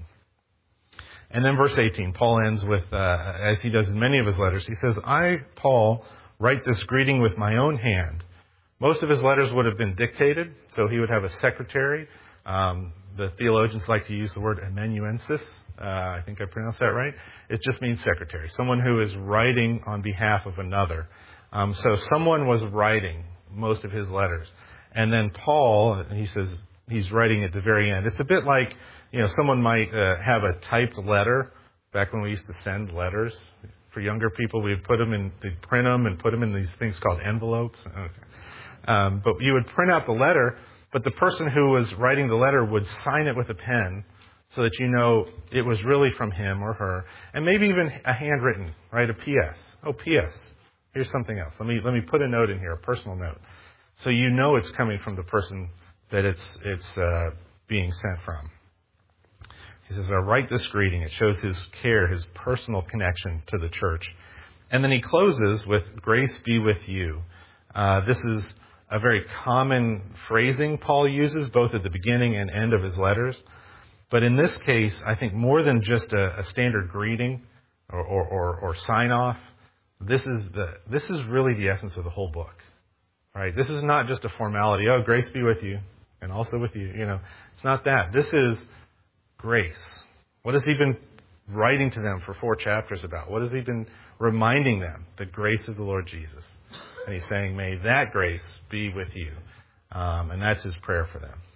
And then verse eighteen, Paul ends with, uh, as he does in many of his letters, he says, I, Paul, write this greeting with my own hand. Most of his letters would have been dictated, so he would have a secretary. Um, the theologians like to use the word amanuensis. Uh, I think I pronounced that right. It just means secretary, someone who is writing on behalf of another. Um, so someone was writing most of his letters. And then Paul, he says he's writing at the very end. It's a bit like, you know, someone might uh, have a typed letter. Back when we used to send letters for younger people, we'd put them in, they'd print them and put them in these things called envelopes. Okay. Um, but you would print out the letter, but the person who was writing the letter would sign it with a pen, so that you know it was really from him or her. And maybe even a handwritten, right? A P S. Oh, P S. Here's something else. Let me let me put a note in here, a personal note. So you know it's coming from the person that it's it's uh, being sent from. He says, I write this greeting. It shows his care, his personal connection to the church. And then he closes with, grace be with you. Uh, this is a very common phrasing Paul uses, both at the beginning and end of his letters. But in this case, I think more than just a, a standard greeting or, or, or, or sign-off, this is the this is really the essence of the whole book. Right? This is not just a formality. Oh, grace be with you, and also with you. You know, it's not that. This is grace. What has he been writing to them for four chapters about? What has he been reminding them? The grace of the Lord Jesus. And he's saying, may that grace be with you. Um, and that's his prayer for them.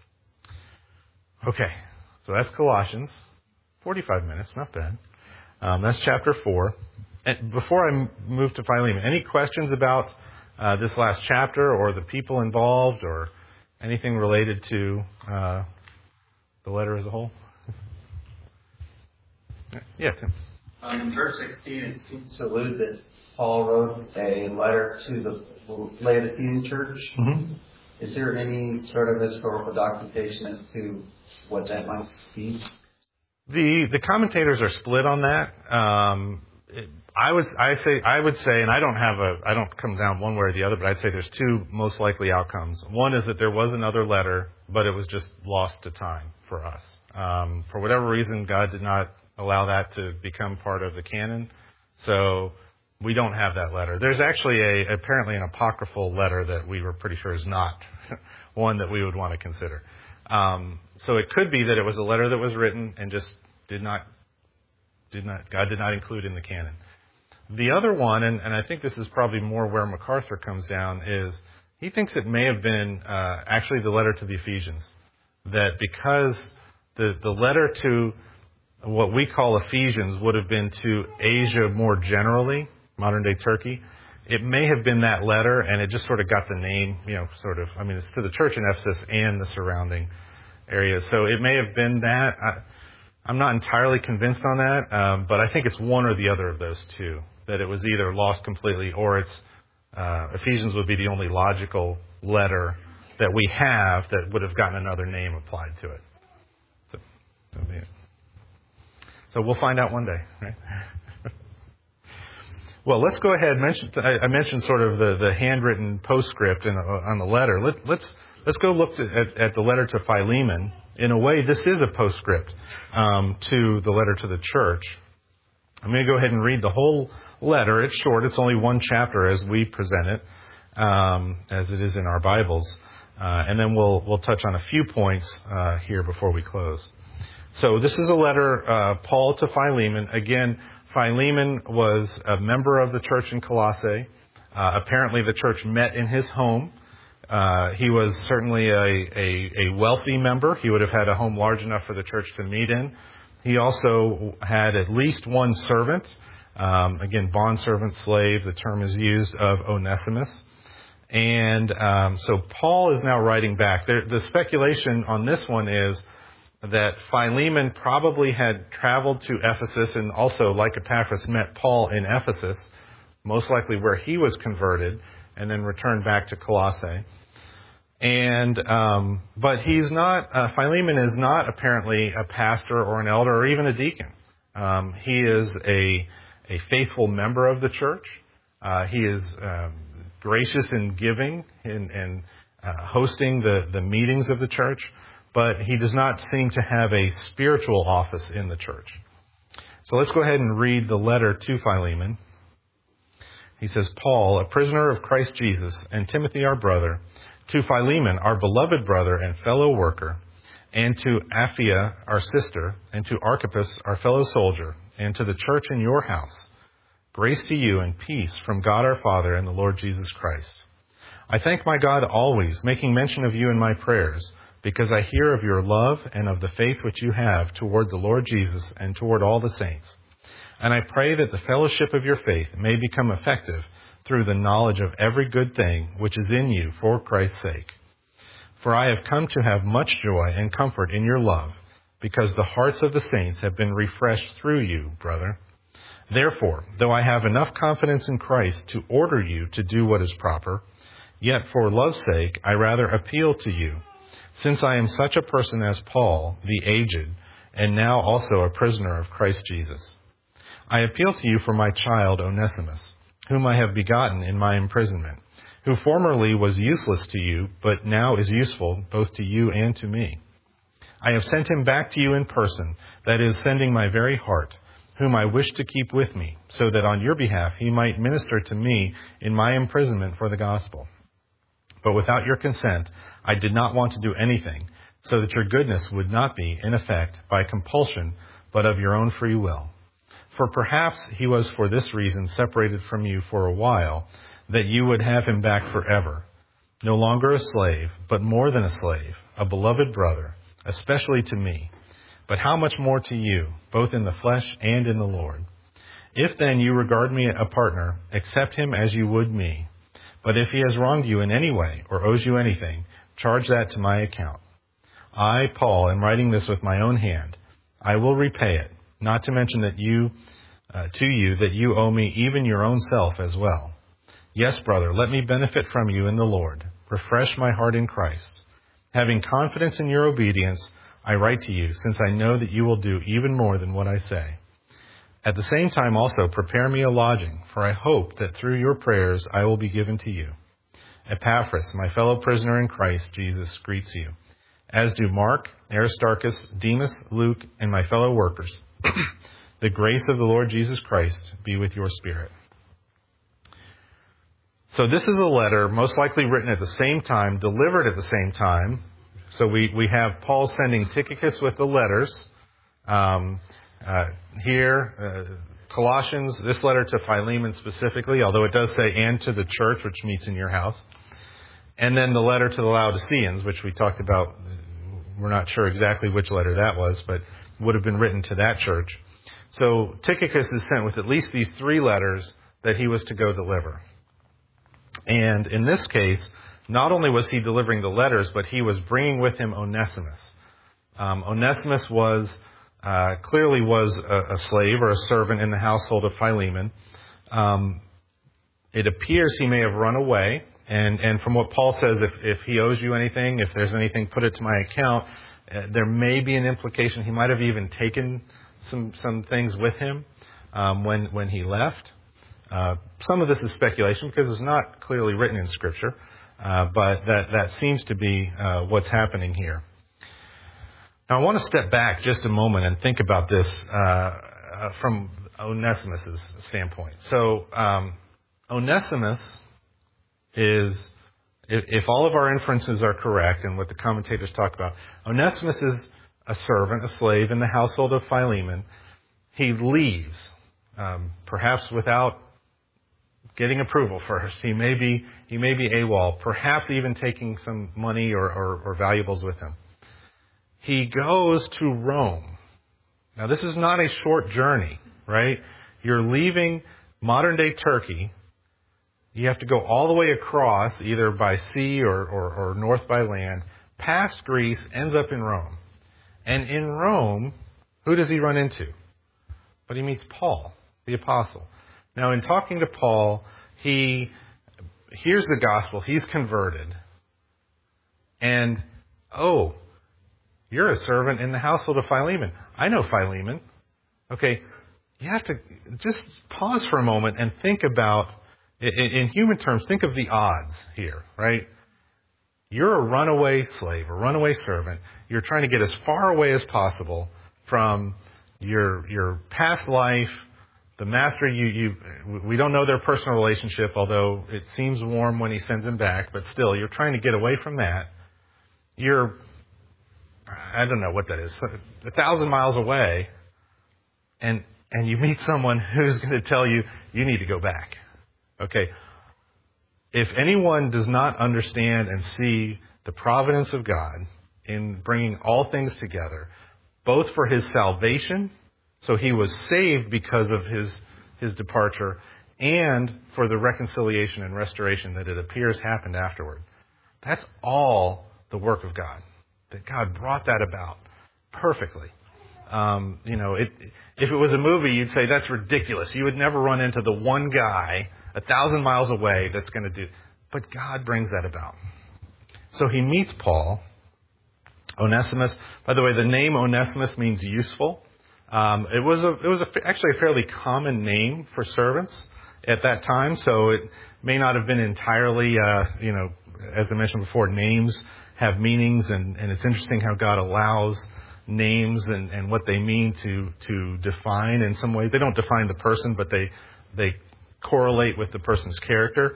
Okay. So that's Colossians, forty-five minutes, not bad. Um, that's chapter four. And before I move to Philemon, any questions about uh, this last chapter or the people involved or anything related to uh, the letter as a whole? Yeah, Tim. Um, in verse sixteen, it seems to allude that Paul wrote a letter to the Laodicean church. Mm-hmm. Is there any sort of historical documentation as to what that might be? The the commentators are split on that. Um, it, I was I say I would say, and I don't have a I don't come down one way or the other, but I'd say there's two most likely outcomes. One is that there was another letter, but it was just lost to time for us. Um, for whatever reason, God did not allow that to become part of the canon. So we don't have that letter. There's actually a apparently an apocryphal letter that we were pretty sure is not one that we would want to consider. Um, so it could be that it was a letter that was written and just did not, did not, God did not include in the canon. The other one, and, and I think this is probably more where MacArthur comes down, is he thinks it may have been uh, actually the letter to the Ephesians. That because the, the letter to what we call Ephesians would have been to Asia more generally, modern day Turkey, it may have been that letter, and it just sort of got the name, you know, sort of, I mean, it's to the church in Ephesus and the surrounding areas. So it may have been that. I, I'm not entirely convinced on that, um, but I think it's one or the other of those two, that it was either lost completely or it's, uh, Ephesians would be the only logical letter that we have that would have gotten another name applied to it. So, that'll be it. So we'll find out one day, right? Well, let's go ahead. Mention, I mentioned sort of the, the handwritten postscript in, on the letter. Let, let's let's go look to, at, at the letter to Philemon. In a way, this is a postscript um, to the letter to the church. I'm going to go ahead and read the whole letter. It's short. It's only one chapter as we present it, um, as it is in our Bibles, uh, and then we'll we'll touch on a few points uh, here before we close. So this is a letter, uh, Paul to Philemon. Again, Philemon was a member of the church in Colossae. Uh, apparently the church met in his home. Uh, he was certainly a, a, a wealthy member. He would have had a home large enough for the church to meet in. He also had at least one servant. Um, again, bondservant, slave, the term is used, of Onesimus. And um, so Paul is now writing back. There, the speculation on this one is that Philemon probably had traveled to Ephesus and also, like Epaphras, met Paul in Ephesus, most likely where he was converted, and then returned back to Colossae. And um, but he's not. Uh, Philemon is not apparently a pastor or an elder or even a deacon. Um, he is a a faithful member of the church. Uh, he is um, gracious in giving and, and uh, hosting the the meetings of the church. But he does not seem to have a spiritual office in the church. So let's go ahead and read the letter to Philemon. He says, Paul, a prisoner of Christ Jesus, and Timothy, our brother, to Philemon, our beloved brother and fellow worker, and to Apphia, our sister, and to Archippus, our fellow soldier, and to the church in your house, grace to you and peace from God our Father and the Lord Jesus Christ. I thank my God always, making mention of you in my prayers, because I hear of your love and of the faith which you have toward the Lord Jesus and toward all the saints. And I pray that the fellowship of your faith may become effective through the knowledge of every good thing which is in you for Christ's sake. For I have come to have much joy and comfort in your love, because the hearts of the saints have been refreshed through you, brother. Therefore, though I have enough confidence in Christ to order you to do what is proper, yet for love's sake I rather appeal to you, since I am such a person as Paul, the aged, and now also a prisoner of Christ Jesus. I appeal to you for my child Onesimus, whom I have begotten in my imprisonment, who formerly was useless to you, but now is useful both to you and to me. I have sent him back to you in person, that is, sending my very heart, whom I wish to keep with me, so that on your behalf he might minister to me in my imprisonment for the gospel. But without your consent, I did not want to do anything, so that your goodness would not be, in effect, by compulsion, but of your own free will. For perhaps he was for this reason separated from you for a while, that you would have him back forever, no longer a slave, but more than a slave, a beloved brother, especially to me, but how much more to you, both in the flesh and in the Lord. If then you regard me a partner, accept him as you would me. But if he has wronged you in any way or owes you anything, charge that to my account. I, Paul, am writing this with my own hand. I will repay it, not to mention that you, uh, to you that you owe me even your own self as well. Yes, brother, let me benefit from you in the Lord. Refresh my heart in Christ. Having confidence in your obedience, I write to you, since I know that you will do even more than what I say. At the same time also prepare me a lodging, for I hope that through your prayers I will be given to you. Epaphras, my fellow prisoner in Christ Jesus, greets you, as do Mark, Aristarchus, Demas, Luke, and my fellow workers. The grace of the Lord Jesus Christ be with your spirit. So this is a letter most likely written at the same time, delivered at the same time. So we, we have Paul sending Tychicus with the letters. Um, uh, here, uh, Colossians, this letter to Philemon specifically, although it does say, and to the church which meets in your house. And then the letter to the Laodiceans, which we talked about. We're not sure exactly which letter that was, but would have been written to that church. So Tychicus is sent with at least these three letters that he was to go deliver. And in this case, not only was he delivering the letters, but he was bringing with him Onesimus. Um, Onesimus was uh, clearly was a, a slave or a servant in the household of Philemon. Um, it appears he may have run away. And, and from what Paul says, if, if he owes you anything, if there's anything, put it to my account. Uh, there may be an implication he might have even taken some some things with him um, when when he left. Uh, some of this is speculation because it's not clearly written in Scripture, uh, but that, that seems to be uh, what's happening here. Now, I want to step back just a moment and think about this uh, uh, from Onesimus' standpoint. So, um, Onesimus is, if, if all of our inferences are correct and what the commentators talk about, Onesimus is a servant, a slave in the household of Philemon. He leaves, um, perhaps without getting approval first. He may be he may be AWOL, perhaps even taking some money or, or, or valuables with him. He goes to Rome. Now, this is not a short journey, right? You're leaving modern-day Turkey. You have to go all the way across, either by sea or, or, or north by land, past Greece, ends up in Rome. And in Rome, who does he run into? But he meets Paul, the apostle. Now, in talking to Paul, he hears the gospel. He's converted. And, oh, you're a servant in the household of Philemon. I know Philemon. Okay, you have to just pause for a moment and think about, in human terms, think of the odds here, right? You're a runaway slave, a runaway servant. You're trying to get as far away as possible from your your past life. The master, you, you, we don't know their personal relationship, although it seems warm when he sends him back, but still, you're trying to get away from that. You're, I don't know what that is, a thousand miles away, and, and you meet someone who's going to tell you, you need to go back. Okay. If anyone does not understand and see the providence of God in bringing all things together, both for his salvation, so he was saved because of his his departure, and for the reconciliation and restoration that it appears happened afterward. That's all the work of God. That God brought that about perfectly. Um, you know, it, if it was a movie, you'd say that's ridiculous. You would never run into the one guy a thousand miles away that's going to do. But God brings that about. So he meets Paul. Onesimus. By the way, the name Onesimus means useful. Um, it was a, it was a, actually a fairly common name for servants at that time, so it may not have been entirely, uh, you know, as I mentioned before, names have meanings, and, and it's interesting how God allows names and, and what they mean to to define in some ways. They don't define the person, but they they correlate with the person's character.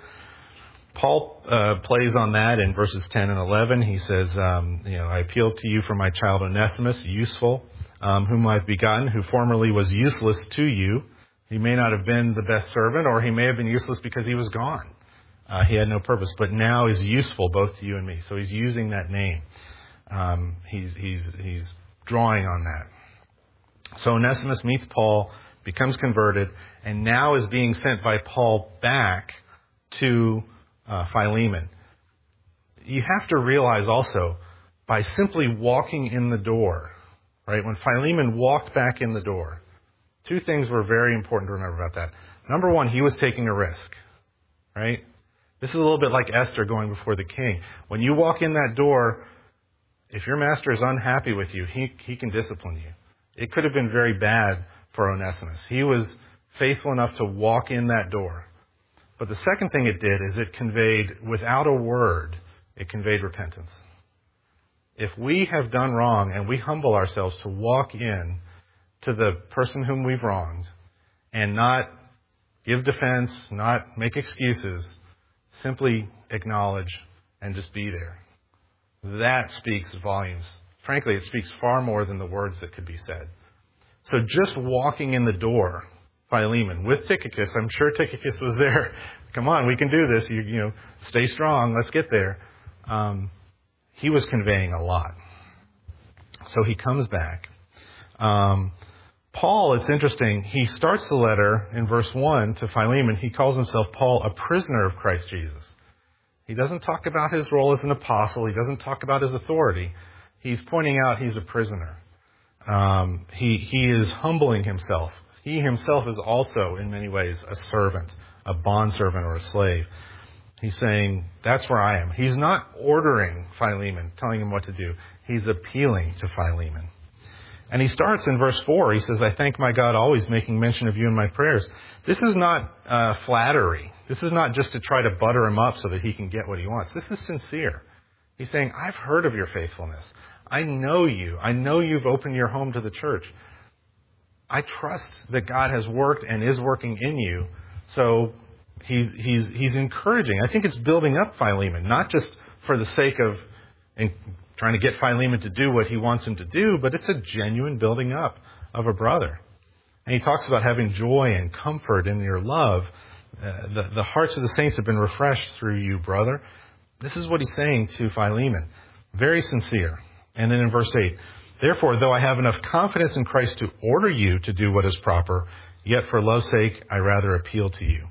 Paul uh, plays on that in verses ten and eleven. He says, um, you know, I appeal to you for my child Onesimus, useful, um, whom I've begotten, who formerly was useless to you. He may not have been the best servant, or he may have been useless because he was gone. Uh, he had no purpose, but now is useful both to you and me. So he's using that name. Um, he's he's he's drawing on that. So Onesimus meets Paul, becomes converted, and now is being sent by Paul back to uh, Philemon. You have to realize also, by simply walking in the door, right? When Philemon walked back in the door, two things were very important to remember about that. Number one, he was taking a risk, right? This is a little bit like Esther going before the king. When you walk in that door, if your master is unhappy with you, he, he can discipline you. It could have been very bad for Onesimus. He was faithful enough to walk in that door. But the second thing it did is it conveyed, without a word, it conveyed repentance. If we have done wrong and we humble ourselves to walk in to the person whom we've wronged and not give defense, not make excuses, simply acknowledge and just be there. That speaks volumes. Frankly, it speaks far more than the words that could be said. So just walking in the door, Philemon, with Tychicus, I'm sure Tychicus was there. Come on, we can do this. You, you know, stay strong. Let's get there. Um, he was conveying a lot. So he comes back. Um, Paul, it's interesting. He starts the letter in verse one to Philemon. He calls himself Paul, a prisoner of Christ Jesus. He doesn't talk about his role as an apostle. He doesn't talk about his authority. He's pointing out he's a prisoner. Um, he, he is humbling himself. He himself is also, in many ways, a servant, a bondservant or a slave. He's saying, that's where I am. He's not ordering Philemon, telling him what to do. He's appealing to Philemon. And he starts in verse four. He says, I thank my God always, making mention of you in my prayers. This is not uh, flattery. This is not just to try to butter him up so that he can get what he wants. This is sincere. He's saying, I've heard of your faithfulness. I know you. I know you've opened your home to the church. I trust that God has worked and is working in you. So he's he's he's encouraging. I think it's building up Philemon, not just for the sake of in, trying to get Philemon to do what he wants him to do, but it's a genuine building up of a brother. And he talks about having joy and comfort in your love. Uh, the, the hearts of the saints have been refreshed through you, brother. This is what he's saying to Philemon. Very sincere. And then in verse eight, therefore, though I have enough confidence in Christ to order you to do what is proper, yet for love's sake, I rather appeal to you.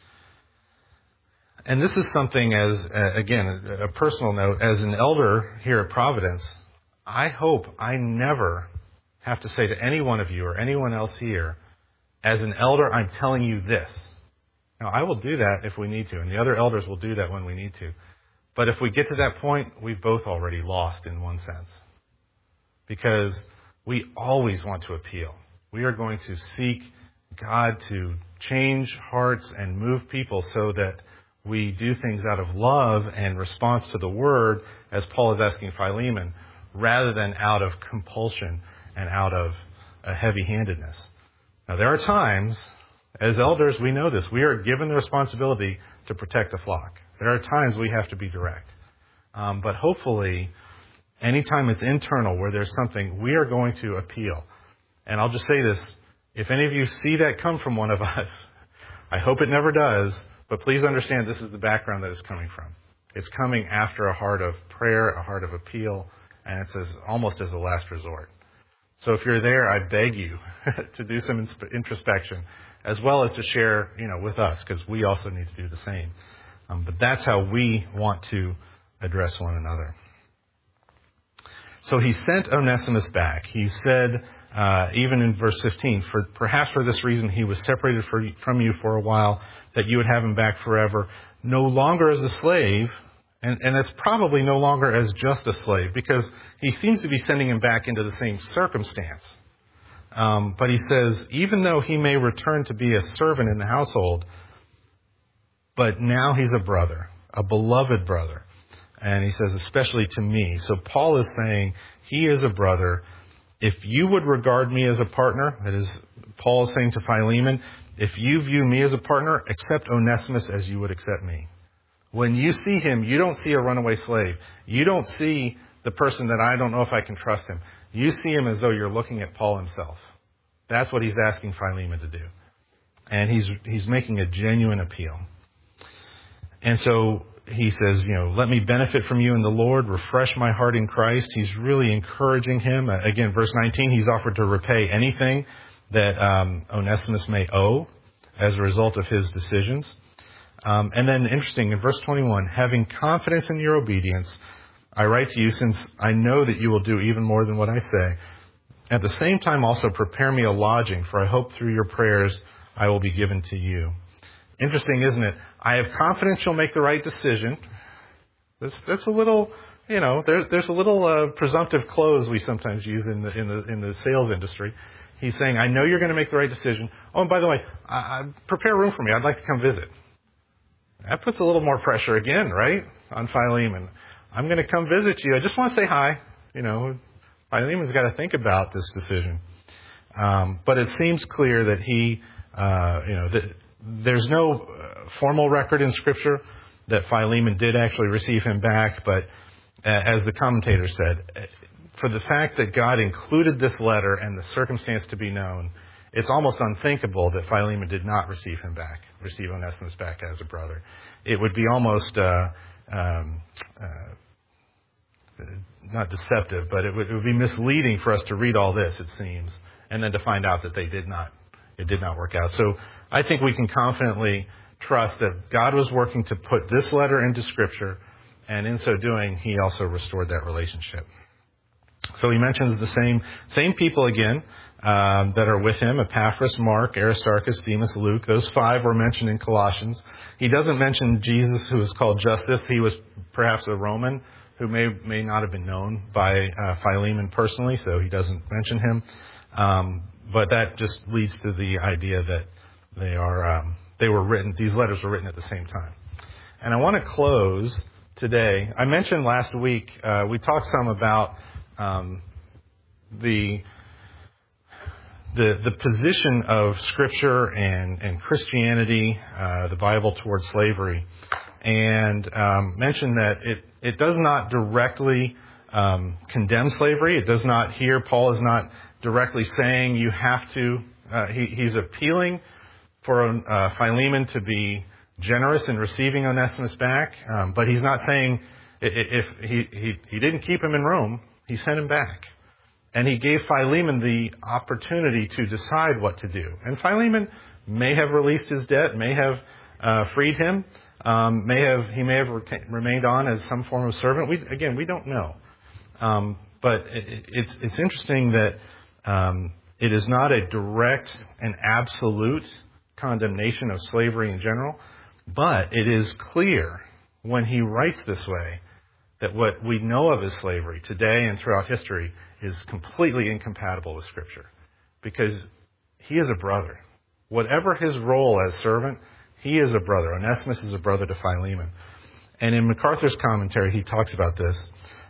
And this is something as, uh, again, a, a personal note, as an elder here at Providence, I hope I never have to say to any one of you or anyone else here, as an elder, I'm telling you this. Now, I will do that if we need to, and the other elders will do that when we need to. But if we get to that point, we've both already lost in one sense. Because we always want to appeal. We are going to seek God to change hearts and move people so that we do things out of love and response to the word, as Paul is asking Philemon, rather than out of compulsion and out of a heavy-handedness. Now, there are times, as elders, we know this. We are given the responsibility to protect the flock. There are times we have to be direct. Um, but hopefully, anytime it's internal where there's something, we are going to appeal. And I'll just say this. If any of you see that come from one of us, I hope it never does, but please understand this is the background that it's coming from. It's coming after a heart of prayer, a heart of appeal, and it's as, almost as a last resort. So if you're there, I beg you to do some introspection, as well as to share, you know, with us, because we also need to do the same. Um, but that's how we want to address one another. So he sent Onesimus back. He said, uh, even in verse fifteen, for perhaps for this reason he was separated for, from you for a while, that you would have him back forever, no longer as a slave, and, and it's probably no longer as just a slave, because he seems to be sending him back into the same circumstance. Um, but he says, even though he may return to be a servant in the household, but now he's a brother, a beloved brother. And he says, especially to me. So Paul is saying he is a brother. If you would regard me as a partner, that is, Paul is saying to Philemon, if you view me as a partner, accept Onesimus as you would accept me. When you see him, you don't see a runaway slave. You don't see the person that I don't know if I can trust him. You see him as though you're looking at Paul himself. That's what he's asking Philemon to do. And he's he's making a genuine appeal. And so he says, you know, let me benefit from you in the Lord, refresh my heart in Christ. He's really encouraging him. Uh, again, verse nineteen, he's offered to repay anything that um, Onesimus may owe as a result of his decisions. Um, and then, interesting, in verse twenty-one, having confidence in your obedience, I write to you since I know that you will do even more than what I say. At the same time, also prepare me a lodging, for I hope through your prayers I will be given to you. Interesting, isn't it? I have confidence you'll make the right decision. That's, that's a little, you know, there's there's a little uh, presumptive close we sometimes use in the in the in the sales industry. He's saying, I know you're going to make the right decision. Oh, and by the way, I, I, prepare room for me. I'd like to come visit. That puts a little more pressure again, right, on Philemon. I'm going to come visit you. I just want to say hi. You know, Philemon's got to think about this decision. Um, but it seems clear that he, uh, you know, that there's no uh, formal record in Scripture that Philemon did actually receive him back. But uh, as the commentator said, for the fact that God included this letter and the circumstance to be known, it's almost unthinkable that Philemon did not receive him back, receive Onesimus back as a brother. It would be almost uh, um, uh, not deceptive, but it would, it would be misleading for us to read all this, it seems, and then to find out that they did not, it did not work out. So I think we can confidently trust that God was working to put this letter into Scripture, and in so doing, He also restored that relationship. So he mentions the same same people again um, that are with him: Epaphras, Mark, Aristarchus, Demas, Luke. Those five were mentioned in Colossians. He doesn't mention Jesus, who is called Justus. He was perhaps a Roman who may may not have been known by uh, Philemon personally, so he doesn't mention him. Um, but that just leads to the idea that they are um, they were written. These letters were written at the same time. And I want to close today. I mentioned last week uh, we talked some about Um, the the the position of Scripture and and Christianity, uh, the Bible, towards slavery, and um, mentioned that it it does not directly um, condemn slavery. It does not. Here, Paul is not directly saying you have to. Uh, he, he's appealing for uh, Philemon to be generous in receiving Onesimus back, um, but he's not saying if he, he he didn't keep him in Rome. He sent him back. And he gave Philemon the opportunity to decide what to do. And Philemon may have released his debt, may have uh, freed him, um, may have he may have re- remained on as some form of servant. We, again, we don't know. Um, but it, it's it's interesting that um, it is not a direct and absolute condemnation of slavery in general, but it is clear when he writes this way that what we know of as slavery today and throughout history is completely incompatible with Scripture, because he is a brother. Whatever his role as servant, he is a brother. Onesimus is a brother to Philemon. And in MacArthur's commentary, he talks about this.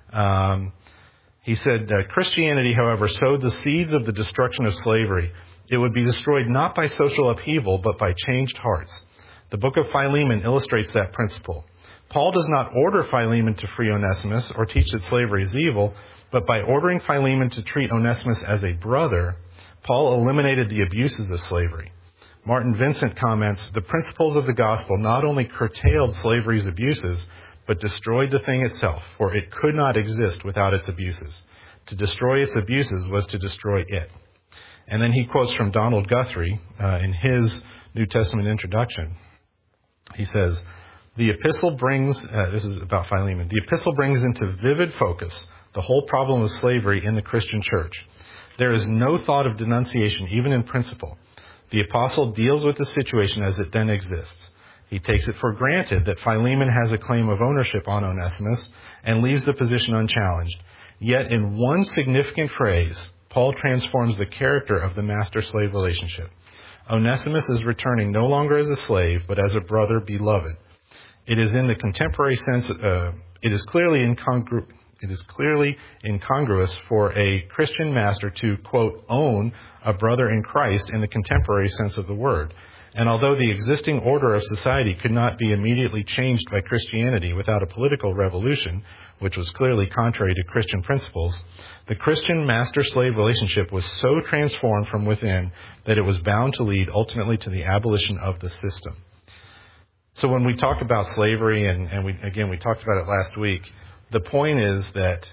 Um, he said, uh, Christianity, however, sowed the seeds of the destruction of slavery. It would be destroyed not by social upheaval, but by changed hearts. The book of Philemon illustrates that principle. Paul does not order Philemon to free Onesimus or teach that slavery is evil, but by ordering Philemon to treat Onesimus as a brother, Paul eliminated the abuses of slavery. Martin Vincent comments, the principles of the gospel not only curtailed slavery's abuses, but destroyed the thing itself, for it could not exist without its abuses. To destroy its abuses was to destroy it. And then he quotes from Donald Guthrie uh, in his New Testament introduction. He says, The epistle brings, uh, this is about Philemon, the epistle brings into vivid focus the whole problem of slavery in the Christian church. There is no thought of denunciation, even in principle. The apostle deals with the situation as it then exists. He takes it for granted that Philemon has a claim of ownership on Onesimus and leaves the position unchallenged. Yet in one significant phrase, Paul transforms the character of the master-slave relationship. Onesimus is returning no longer as a slave, but as a brother beloved. It is in the contemporary sense, uh, it is clearly incongru- it is clearly incongruous for a Christian master to, quote, own a brother in Christ in the contemporary sense of the word. And although the existing order of society could not be immediately changed by Christianity without a political revolution, which was clearly contrary to Christian principles, the Christian master-slave relationship was so transformed from within that it was bound to lead ultimately to the abolition of the system. So when we talk about slavery, and, and we, again, we talked about it last week, the point is that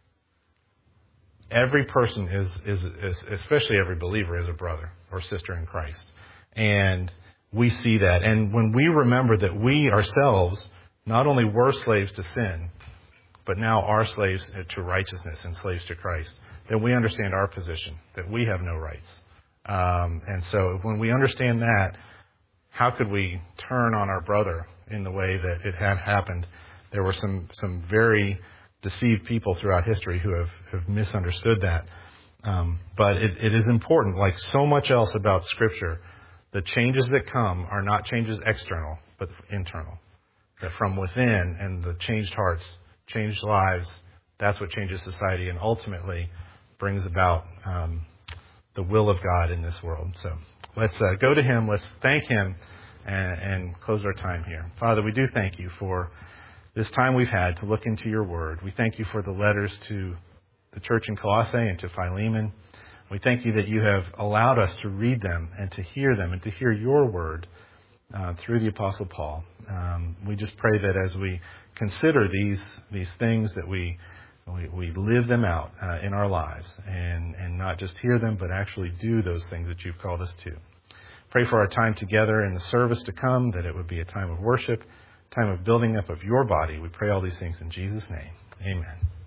every person is, is, is, especially every believer, is a brother or sister in Christ. And we see that. And when we remember that we ourselves not only were slaves to sin, but now are slaves to righteousness and slaves to Christ, then we understand our position, that we have no rights. Um, and so when we understand that, how could we turn on our brother in the way that it had happened? There were some, some very deceived people throughout history who have, have misunderstood that. Um, but it, it is important, like so much else about Scripture, the changes that come are not changes external, but internal. That from within, and the changed hearts, changed lives, that's what changes society and ultimately brings about um, the will of God in this world. So let's uh, go to him. Let's thank him and, and close our time here. Father, we do thank you for this time we've had to look into your word. We thank you for the letters to the church in Colossae and to Philemon. We thank you that you have allowed us to read them and to hear them and to hear your word uh, through the Apostle Paul. Um, we just pray that as we consider these these things, that we we, we live them out uh, in our lives and, and not just hear them, but actually do those things that you've called us to. Pray for our time together in the service to come, that it would be a time of worship, time of building up of your body. We pray all these things in Jesus' name. Amen.